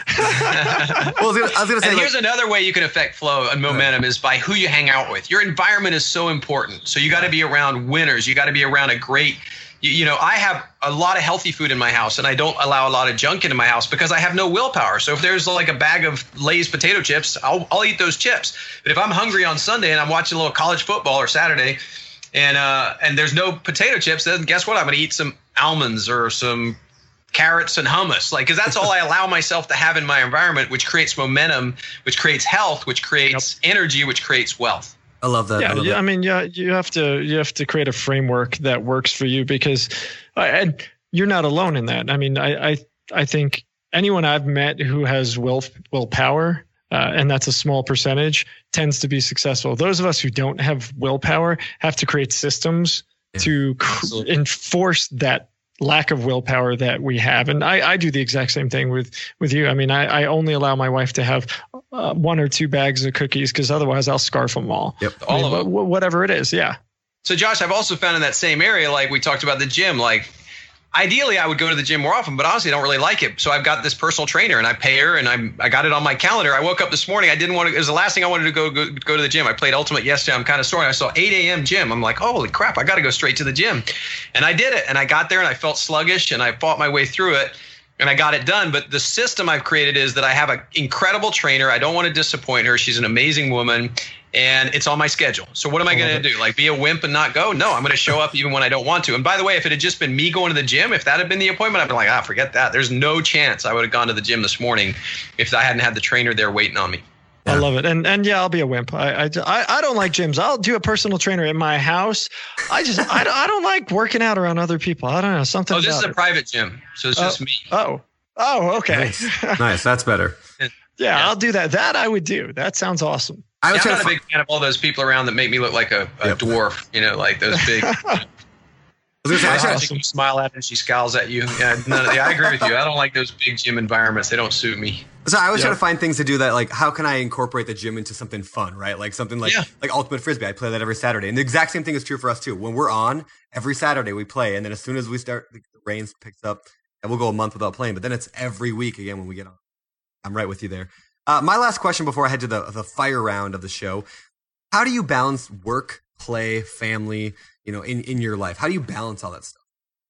I was gonna, I was gonna say, and like, here's another way you can affect flow and momentum is by who you hang out with. Your environment is so important. So you got to be around winners. You got to be around a great, you, you know, I have a lot of healthy food in my house and I don't allow a lot of junk into my house because I have no willpower. So if there's like a bag of Lay's potato chips, I'll, I'll eat those chips. But if I'm hungry on Sunday and I'm watching a little college football or Saturday and, uh, and there's no potato chips, then guess what? I'm going to eat some almonds or some carrots and hummus, like, because that's all I allow myself to have in my environment, which creates momentum, which creates health, which creates yep. energy, which creates wealth. I love that. Yeah, I, love yeah, that. I mean, yeah, you have to you have to create a framework that works for you because, uh, and you're not alone in that. I mean, I I, I think anyone I've met who has will willpower, uh, and that's a small percentage, tends to be successful. Those of us who don't have willpower have to create systems yeah. to cr- enforce that lack of willpower that we have. And I, I do the exact same thing with, with you. I mean, I, I only allow my wife to have uh, one or two bags of cookies because otherwise I'll scarf them all. Yep. I mean, all of them. Whatever it is. Yeah. So Josh, I've also found in that same area, like we talked about the gym, like ideally I would go to the gym more often, but honestly, I don't really like it. So I've got this personal trainer and I pay her and I'm, I got it on my calendar. I woke up this morning. I didn't want to, it was the last thing I wanted to go, go, go to the gym. I played Ultimate yesterday. I'm kind of sore. And I saw eight a.m. gym. I'm like, holy crap, I got to go straight to the gym. And I did it. And I got there and I felt sluggish and I fought my way through it and I got it done. But the system I've created is that I have an incredible trainer. I don't want to disappoint her. She's an amazing woman. And it's on my schedule. So what am I going to do? Like be a wimp and not go? No, I'm going to show up even when I don't want to. And by the way, if it had just been me going to the gym, if that had been the appointment, I'd be like, ah, forget that. There's no chance I would have gone to the gym this morning if I hadn't had the trainer there waiting on me. I love it. And and yeah, I'll be a wimp. I, I, I don't like gyms. I'll do a personal trainer in my house. I just, I don't, I don't like working out around other people. I don't know. Something Oh, this is a it. private gym. So it's oh, just me. Oh, oh, okay. Nice. Nice. That's better. yeah, Yeah. I'll do that. That I would do. That sounds awesome. I was Yeah, I'm trying not to a big fan of all those people around that make me look like a, a Yep. dwarf, you know, like those big. I was gonna say, I I tried- you smile at her and she scowls at you. Yeah, none of the, I agree with you. I don't like those big gym environments. They don't suit me. So I always Yeah. try to find things to do that, like, how can I incorporate the gym into something fun, right? Like something like Yeah. like Ultimate Frisbee. I play that every Saturday. And the exact same thing is true for us, too. When we're on, every Saturday we play. And then as soon as we start, the rain picks up, and we'll go a month without playing. But then it's every week again when we get on. I'm right with you there. Uh, my last question before I head to the, the fire round of the show. How do you balance work, play, family, you know, in, in your life? How do you balance all that stuff?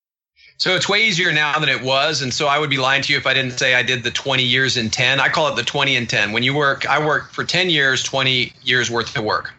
So it's way easier now than it was. And so I would be lying to you if I didn't say I did the twenty years in ten. I call it the twenty and ten. When you work, I worked for ten years, twenty years worth of work.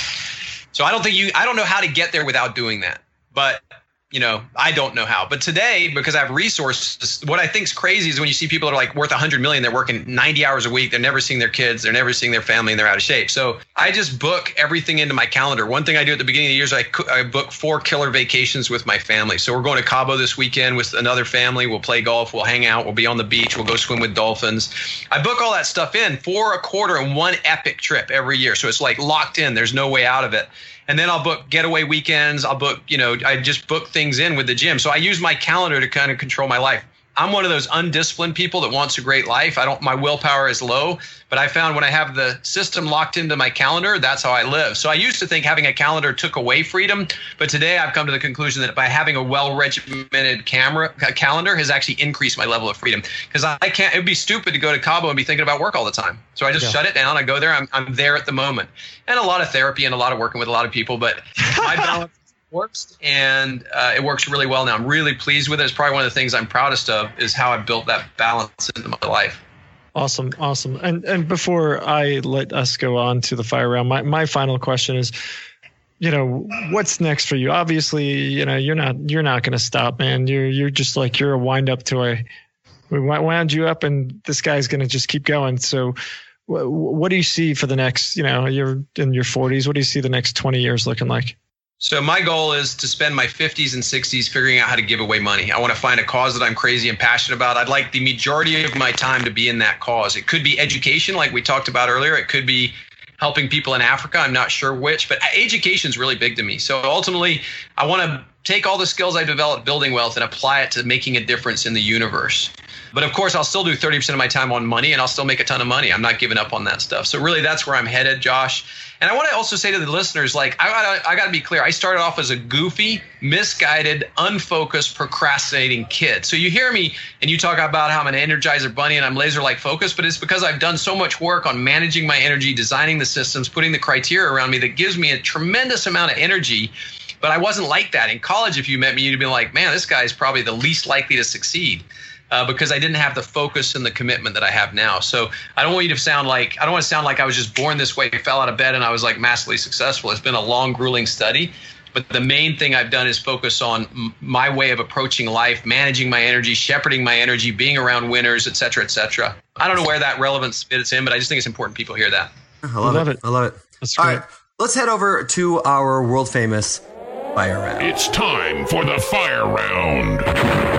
So I don't think you, I don't know how to get there without doing that. But, you know, I don't know how. But today, because I have resources, what I think is crazy is when you see people that are like worth one hundred million, they're working ninety hours a week. They're never seeing their kids. They're never seeing their family and they're out of shape. So I just book everything into my calendar. One thing I do at the beginning of the year is I, I book four killer vacations with my family. So we're going to Cabo this weekend with another family. We'll play golf. We'll hang out. We'll be on the beach. We'll go swim with dolphins. I book all that stuff in for a quarter and one epic trip every year. So it's like locked in. There's no way out of it. And then I'll book getaway weekends. I'll book, you know, I just book things in with the gym. So I use my calendar to kind of control my life. I'm one of those undisciplined people that wants a great life. I don't, my willpower is low, but I found when I have the system locked into my calendar, that's how I live. So I used to think having a calendar took away freedom, but today I've come to the conclusion that by having a well-regimented camera calendar has actually increased my level of freedom. Because I can't, it'd be stupid to go to Cabo and be thinking about work all the time. So I just Yeah. shut it down. I go there. I'm, I'm there at the moment. And a lot of therapy and a lot of working with a lot of people, but my balance works, and uh, it works really well now. I'm really pleased with it. It's probably one of the things I'm proudest of is how I built that balance into my life. Awesome, awesome. And and before I let us go on to the fire round, my, my final question is, you know, what's next for you? Obviously, you know, you're not you're not going to stop, man. You're you're just like you're a wind up toy. We wound you up, and this guy's going to just keep going. So, wh- what do you see for the next? You know, you're in your forties. What do you see the next twenty years looking like? So my goal is to spend my fifties and sixties figuring out how to give away money. I want to find a cause that I'm crazy and passionate about. I'd like the majority of my time to be in that cause. It could be education, like we talked about earlier. It could be helping people in Africa. I'm not sure which, but education is really big to me. So ultimately, I want to take all the skills I developed building wealth and apply it to making a difference in the universe. But of course, I'll still do thirty percent of my time on money, and I'll still make a ton of money. I'm not giving up on that stuff. So really, that's where I'm headed, Josh. And I want to also say to the listeners, like, I gotta, I gotta be clear. I started off as a goofy, misguided, unfocused, procrastinating kid. So you hear me and you talk about how I'm an Energizer bunny and I'm laser-like focused, but it's because I've done so much work on managing my energy, designing the systems, putting the criteria around me that gives me a tremendous amount of energy. But I wasn't like that. In college, if you met me, you'd be like, man, this guy is probably the least likely to succeed. Uh, because I didn't have the focus and the commitment that I have now. So I don't want you to sound like, I don't want to sound like I was just born this way, fell out of bed, and I was like massively successful. It's been a long, grueling study. But the main thing I've done is focus on m- my way of approaching life, managing my energy, shepherding my energy, being around winners, et cetera, et cetera. I don't know where that relevance fits in, but I just think it's important people hear that. I love, I love it. it. I love it. That's great. All right, let's head over to our world famous fire round. It's time for the fire round.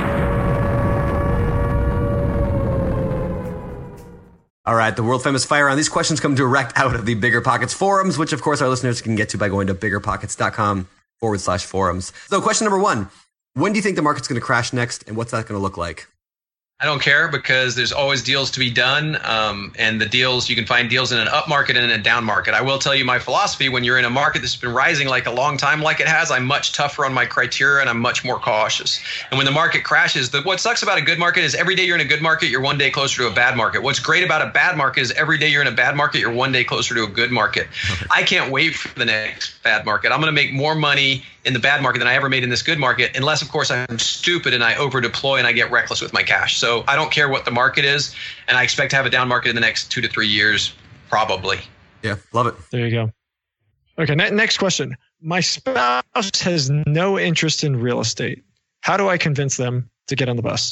All right, the world famous fire round. These questions come direct out of the Bigger Pockets forums, which of course our listeners can get to by going to biggerpockets.com forward slash forums. So question number one, when do you think the market's going to crash next, and what's that going to look like? I don't care because there's always deals to be done. Um, and the deals, you can find deals in an up market and in a down market. I will tell you my philosophy. When you're in a market that's been rising like a long time like it has, I'm much tougher on my criteria and I'm much more cautious. And when the market crashes, the, what sucks about a good market is every day you're in a good market, you're one day closer to a bad market. What's great about a bad market is every day you're in a bad market, you're one day closer to a good market. I can't wait for the next bad market. I'm going to make more money in the bad market than I ever made in this good market, unless, of course, I'm stupid and I over deploy and I get reckless with my cash. So I don't care what the market is, and I expect to have a down market in the next two to three years, probably. Yeah, love it. There you go. Okay, ne- next question. My spouse has no interest in real estate. How do I convince them to get on the bus?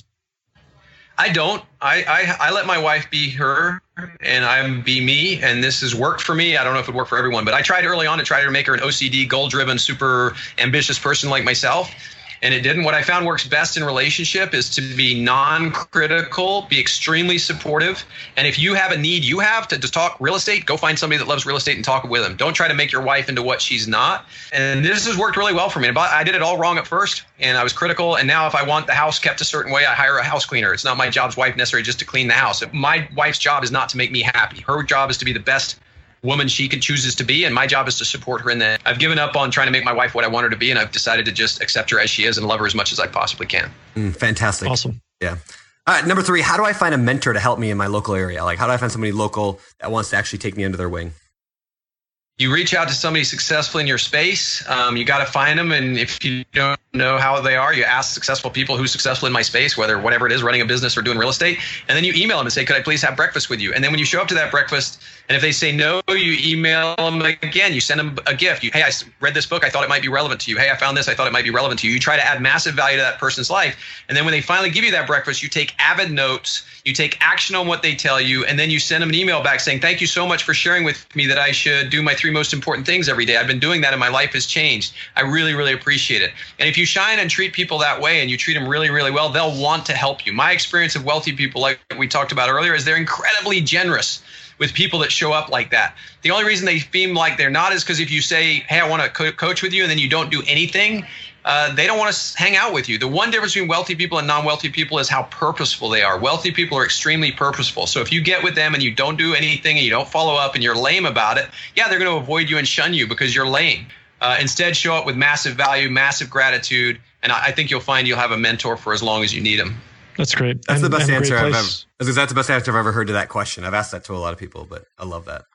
I don't. I, I I let my wife be her and I'm be me, and this has worked for me. I don't know if it worked for everyone, but I tried early on to try to make her an O C D, goal-driven, super ambitious person like myself, and it didn't. What I found works best in relationship is to be non-critical, be extremely supportive, and if you have a need you have to, to talk real estate, go find somebody that loves real estate and talk with them. Don't try to make your wife into what she's not, and this has worked really well for me. But I did it all wrong at first, and I was critical, and now if I want the house kept a certain way, I hire a house cleaner. It's not my job's wife necessarily just to clean the house. My wife's job is not to make me happy. Her job is to be the best woman she can chooses to be, and my job is to support her in that. I've given up on trying to make my wife what I want her to be, and I've decided to just accept her as she is and love her as much as I possibly can. Mm, fantastic. Awesome. Yeah. All right, number three, how do I find a mentor to help me in my local area? Like, how do I find somebody local that wants to actually take me under their wing? You reach out to somebody successful in your space. Um, you got to find them. And if you don't know how they are, you ask successful people who's successful in my space, whether whatever it is, running a business or doing real estate. And then you email them and say, could I please have breakfast with you? And then when you show up to that breakfast, and if they say no, you email them again. You send them a gift. You, hey, I read this book. I thought it might be relevant to you. Hey, I found this. I thought it might be relevant to you. You try to add massive value to that person's life. And then when they finally give you that breakfast, you take avid notes. You take action on what they tell you, and then you send them an email back saying, thank you so much for sharing with me that I should do my three most important things every day. I've been doing that and my life has changed. I really, really appreciate it. And if you shine and treat people that way and you treat them really, really well, they'll want to help you. My experience of wealthy people, like we talked about earlier, is they're incredibly generous with people that show up like that. The only reason they seem like they're not is because if you say, hey, I want to co- coach with you, and then you don't do anything, Uh, they don't want to hang out with you. The one difference between wealthy people and non-wealthy people is how purposeful they are. Wealthy people are extremely purposeful. So if you get with them and you don't do anything and you don't follow up and you're lame about it, yeah, they're going to avoid you and shun you because you're lame. Uh, instead, show up with massive value, massive gratitude, and I, I think you'll find you'll have a mentor for as long as you need them. That's great. That's and, the best answer I've ever. Place. That's the best answer I've ever heard to that question. I've asked that to a lot of people, but I love that.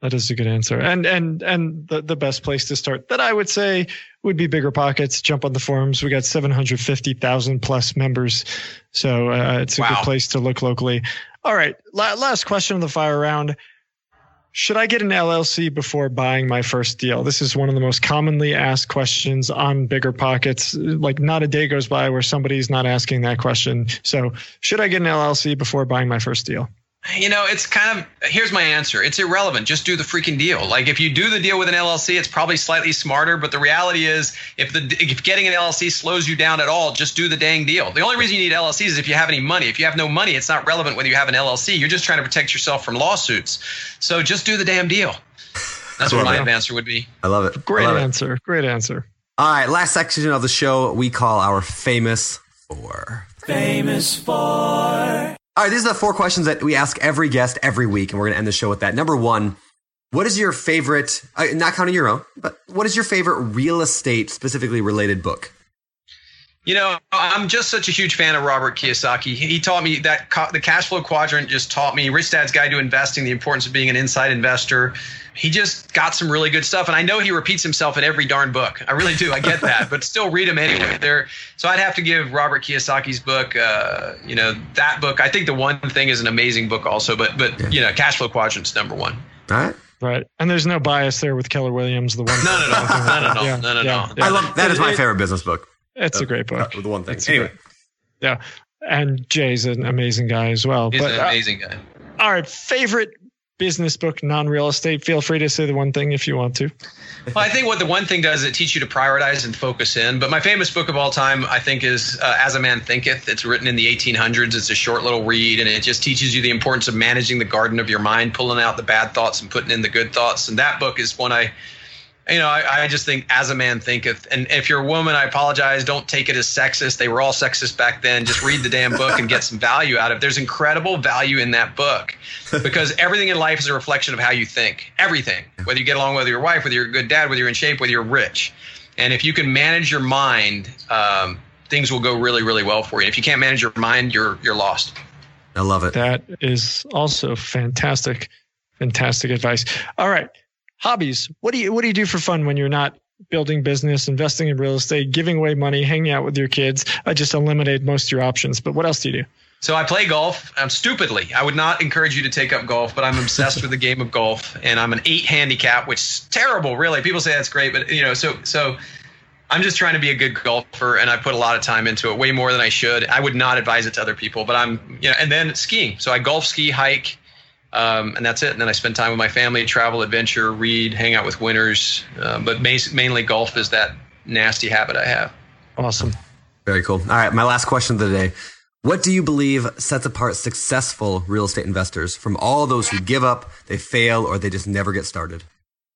That is a good answer. And and and the, the best place to start that I would say would be Bigger Pockets. Jump on the forums. We got seven hundred fifty thousand plus members. So uh, it's a wow. good place to look locally. All right. La- last question of the fire round. Should I get an L L C before buying my first deal? This is one of the most commonly asked questions on Bigger Pockets. Like not a day goes by where somebody's not asking that question. So should I get an L L C before buying my first deal? You know, it's kind of, here's my answer. It's irrelevant. Just do the freaking deal. Like if you do the deal with an L L C, it's probably slightly smarter. But the reality is if the if getting an L L C slows you down at all, just do the dang deal. The only reason you need L L Cs is if you have any money. If you have no money, it's not relevant whether you have an L L C. You're just trying to protect yourself from lawsuits. So just do the damn deal. That's what my it. answer would be. I love it. Great love answer. It. Great answer. All right. Last section of the show we call our Famous Four. Famous Four. All right, these are the four questions that we ask every guest every week, and we're going to end the show with that. Number one, what is your favorite, uh, not counting your own, but what is your favorite real estate specifically related book? You know, I'm just such a huge fan of Robert Kiyosaki. He taught me that co- the cash flow quadrant just taught me Rich Dad's Guide to Investing, the importance of being an inside investor. He just got some really good stuff. And I know he repeats himself in every darn book. I really do. I get that. But still read him anyway. There. So I'd have to give Robert Kiyosaki's book, uh, you know, that book. I think The One Thing is an amazing book also. But, but yeah. you know, cash flow quadrant's number one. All right. Right. And there's no bias there with Keller Williams. The one. No, no, no. No, no, no. Yeah. No, no, yeah. no. I love that. Is my favorite business book. It's uh, a great book. Uh, the One Thing. It's anyway. Great, yeah. And Jay's an amazing guy as well. He's but, an amazing uh, guy. All right. Favorite business book, non-real estate. Feel free to say The One Thing if you want to. Well, I think what The One Thing does is it teaches you to prioritize and focus in. But my famous book of all time, I think, is uh, As a Man Thinketh. It's written in the eighteen hundreds. It's a short little read, and it just teaches you the importance of managing the garden of your mind, pulling out the bad thoughts and putting in the good thoughts. And that book is one I You know, I, I just think As a Man Thinketh. And if you're a woman, I apologize. Don't take it as sexist. They were all sexist back then. Just read the damn book and get some value out of it. There's incredible value in that book because everything in life is a reflection of how you think. Everything. Whether you get along with your wife, whether you're a good dad, whether you're in shape, whether you're rich. And if you can manage your mind, um, things will go really, really well for you. And if you can't manage your mind, you're you're lost. I love it. That is also fantastic, fantastic advice. All right. Hobbies. What do you what do you do for fun when you're not building business, investing in real estate, giving away money, hanging out with your kids? I just eliminated most of your options, but what else do you do? So I play golf. Um, stupidly, I would not encourage you to take up golf, but I'm obsessed with the game of golf, and I'm an eight handicap, which is terrible, really. People say that's great, but you know, so so I'm just trying to be a good golfer, and I put a lot of time into it, way more than I should. I would not advise it to other people, but I'm, you know, and then skiing. So I golf, ski, hike. Um, and that's it. And then I spend time with my family, travel, adventure, read, hang out with winners. Uh, but ma- mainly golf is that nasty habit I have. Awesome. Very cool. All right. My last question of the day. What do you believe sets apart successful real estate investors from all those who give up, they fail, or they just never get started?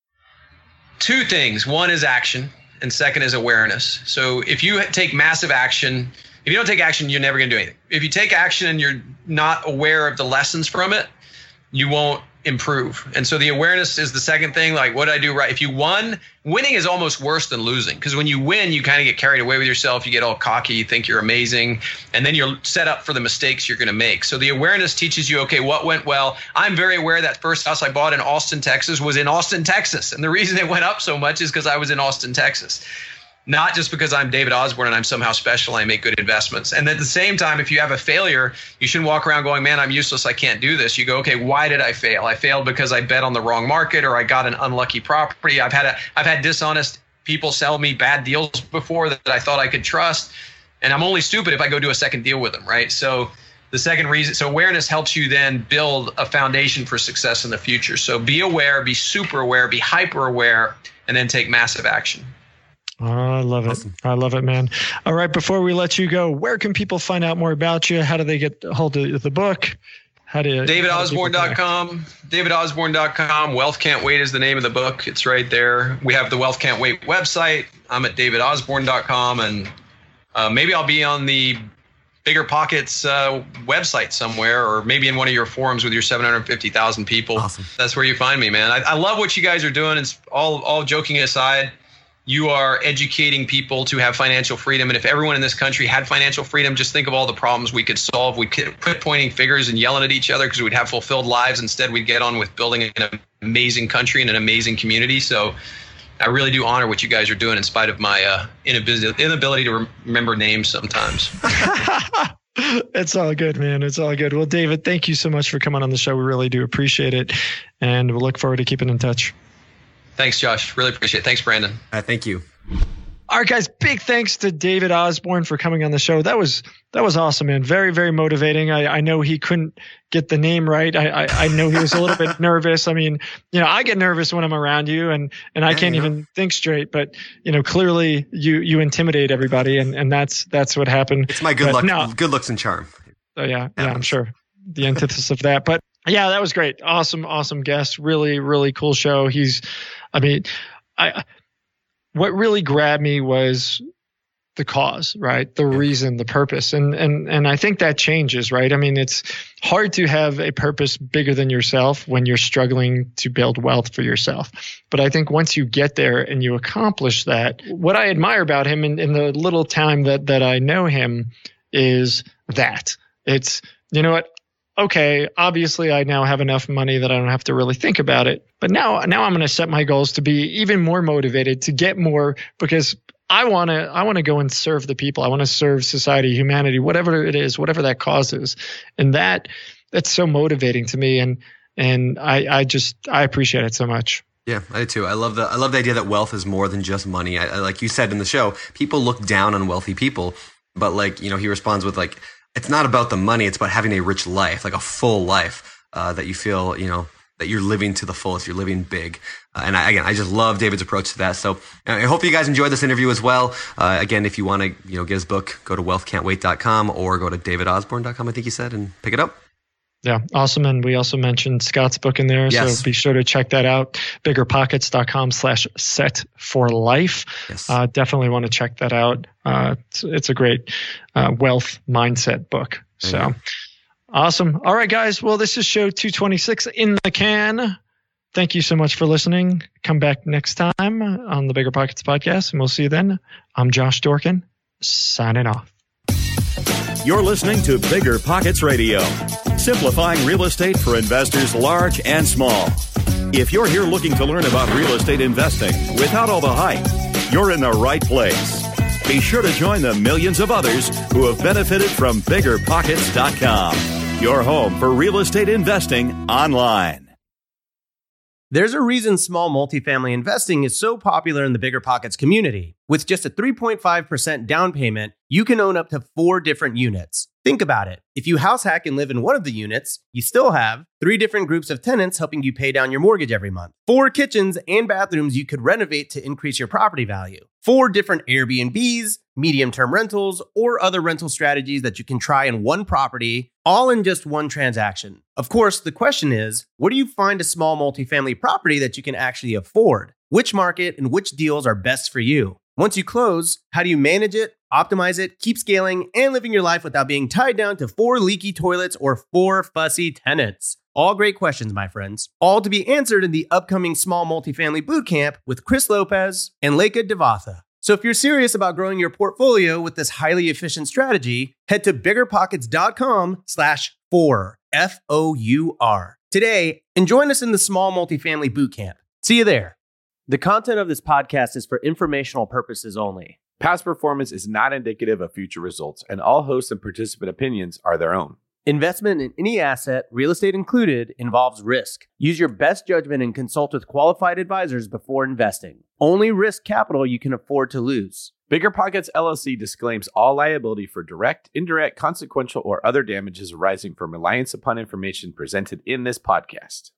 Two things. One is action, and second is awareness. So if you take massive action, if you don't take action, you're never going to do anything. If you take action and you're not aware of the lessons from it, you won't improve. And so the awareness is the second thing. Like, what did I do right? If you won, winning is almost worse than losing, because when you win, you kind of get carried away with yourself. You get all cocky, you think you're amazing, and then you're set up for the mistakes you're going to make. So the awareness teaches you, okay, what went well? I'm very aware that first house I bought in Austin, Texas was in Austin, Texas. And the reason it went up so much is because I was in Austin, Texas. Not just because I'm David Osborne and I'm somehow special, I make good investments. And at the same time, if you have a failure, you shouldn't walk around going, man, I'm useless, I can't do this. You go, okay, why did I fail? I failed because I bet on the wrong market, or I got an unlucky property. I've had a, I've had dishonest people sell me bad deals before that I thought I could trust. And I'm only stupid if I go do a second deal with them, right? So the second reason, so awareness helps you then build a foundation for success in the future. So be aware, be super aware, be hyper aware, and then take massive action. Oh, I love it. Awesome. I love it, man. All right. Before we let you go, where can people find out more about you? How do they get hold of the book? How do you? David Osborne dot com. David Osborne dot com. Wealth Can't Wait is the name of the book. It's right there. We have the Wealth Can't Wait website. I'm at David Osborne dot com, and uh, maybe I'll be on the Bigger Pockets uh, website somewhere, or maybe in one of your forums with your seven hundred fifty thousand people. Awesome. That's where you find me, man. I, I love what you guys are doing. It's all all joking aside. You are educating people to have financial freedom. And if everyone in this country had financial freedom, just think of all the problems we could solve. We could quit pointing fingers and yelling at each other because we'd have fulfilled lives. Instead, we'd get on with building an amazing country and an amazing community. So I really do honor what you guys are doing in spite of my uh, inability, inability to rem- remember names sometimes. It's all good, man. It's all good. Well, David, thank you so much for coming on the show. We really do appreciate it. And we'll look forward to keeping in touch. Thanks, Josh. Really appreciate it. Thanks, Brandon. Uh, thank you. All right, guys, big thanks to David Osborne for coming on the show. That was that was awesome, man. Very, very motivating. I, I know he couldn't get the name right. I, I, I know he was a little bit nervous. I mean, you know, I get nervous when I'm around you and, and I can't even think straight. But, you know, clearly you you intimidate everybody, and, and that's that's what happened. It's my good but luck, no, good looks and charm. Oh, yeah, yeah, I'm sure. The antithesis of that. But yeah, that was great. Awesome, awesome guest. Really, really cool show. He's, I mean, I what really grabbed me was the cause, right? The reason, the purpose. And and and I think that changes, right? I mean, it's hard to have a purpose bigger than yourself when you're struggling to build wealth for yourself. But I think once you get there and you accomplish that, what I admire about him in, in the little time that that I know him is that. It's, you know what? Okay, obviously I now have enough money that I don't have to really think about it. But now now I'm going to set my goals to be even more motivated to get more, because I want to I want to go and serve the people. I want to serve society, humanity, whatever it is, whatever that cause is. And that that's so motivating to me, and and I I just I appreciate it so much. Yeah, I do too. I love the I love the idea that wealth is more than just money. I, I, like you said in the show, people look down on wealthy people, but like, you know, he responds with like, it's not about the money. It's about having a rich life, like a full life uh, that you feel, you know, that you're living to the fullest. You're living big. Uh, and I, again, I just love David's approach to that. So uh, I hope you guys enjoyed this interview as well. Uh, again, if you want to, you know, get his book, go to wealth can't wait dot com or go to david osborne dot com, I think he said, and pick it up. Yeah, awesome. And we also mentioned Scott's book in there. Yes. So be sure to check that out. bigger pockets dot com slash set for life. Yes. Uh, definitely want to check that out. Uh, it's, it's a great uh, wealth mindset book. So mm-hmm. Awesome. All right, guys. Well, this is show two twenty-six in the can. Thank you so much for listening. Come back next time on the Bigger Pockets podcast, and we'll see you then. I'm Josh Dorkin, signing off. You're listening to Bigger Pockets Radio, simplifying real estate for investors large and small. If you're here looking to learn about real estate investing without all the hype, you're in the right place. Be sure to join the millions of others who have benefited from bigger pockets dot com, your home for real estate investing online. There's a reason small multifamily investing is so popular in the Bigger Pockets community. With just a three point five percent down payment, you can own up to four different units. Think about it. If you house hack and live in one of the units, you still have three different groups of tenants helping you pay down your mortgage every month, four kitchens and bathrooms you could renovate to increase your property value, four different Airbnbs, medium-term rentals, or other rental strategies that you can try in one property, all in just one transaction. Of course, the question is, where do you find a small multifamily property that you can actually afford? Which market and which deals are best for you? Once you close, how do you manage it, optimize it, keep scaling, and living your life without being tied down to four leaky toilets or four fussy tenants? All great questions, my friends. All to be answered in the upcoming Small Multifamily Bootcamp with Chris Lopez and Leka Devatha. So if you're serious about growing your portfolio with this highly efficient strategy, head to bigger pockets dot com slash four, F O U R, today and join us in the Small Multifamily Bootcamp. See you there. The content of this podcast is for informational purposes only. Past performance is not indicative of future results, and all host and participant opinions are their own. Investment in any asset, real estate included, involves risk. Use your best judgment and consult with qualified advisors before investing. Only risk capital you can afford to lose. Bigger Pockets L L C disclaims all liability for direct, indirect, consequential, or other damages arising from reliance upon information presented in this podcast.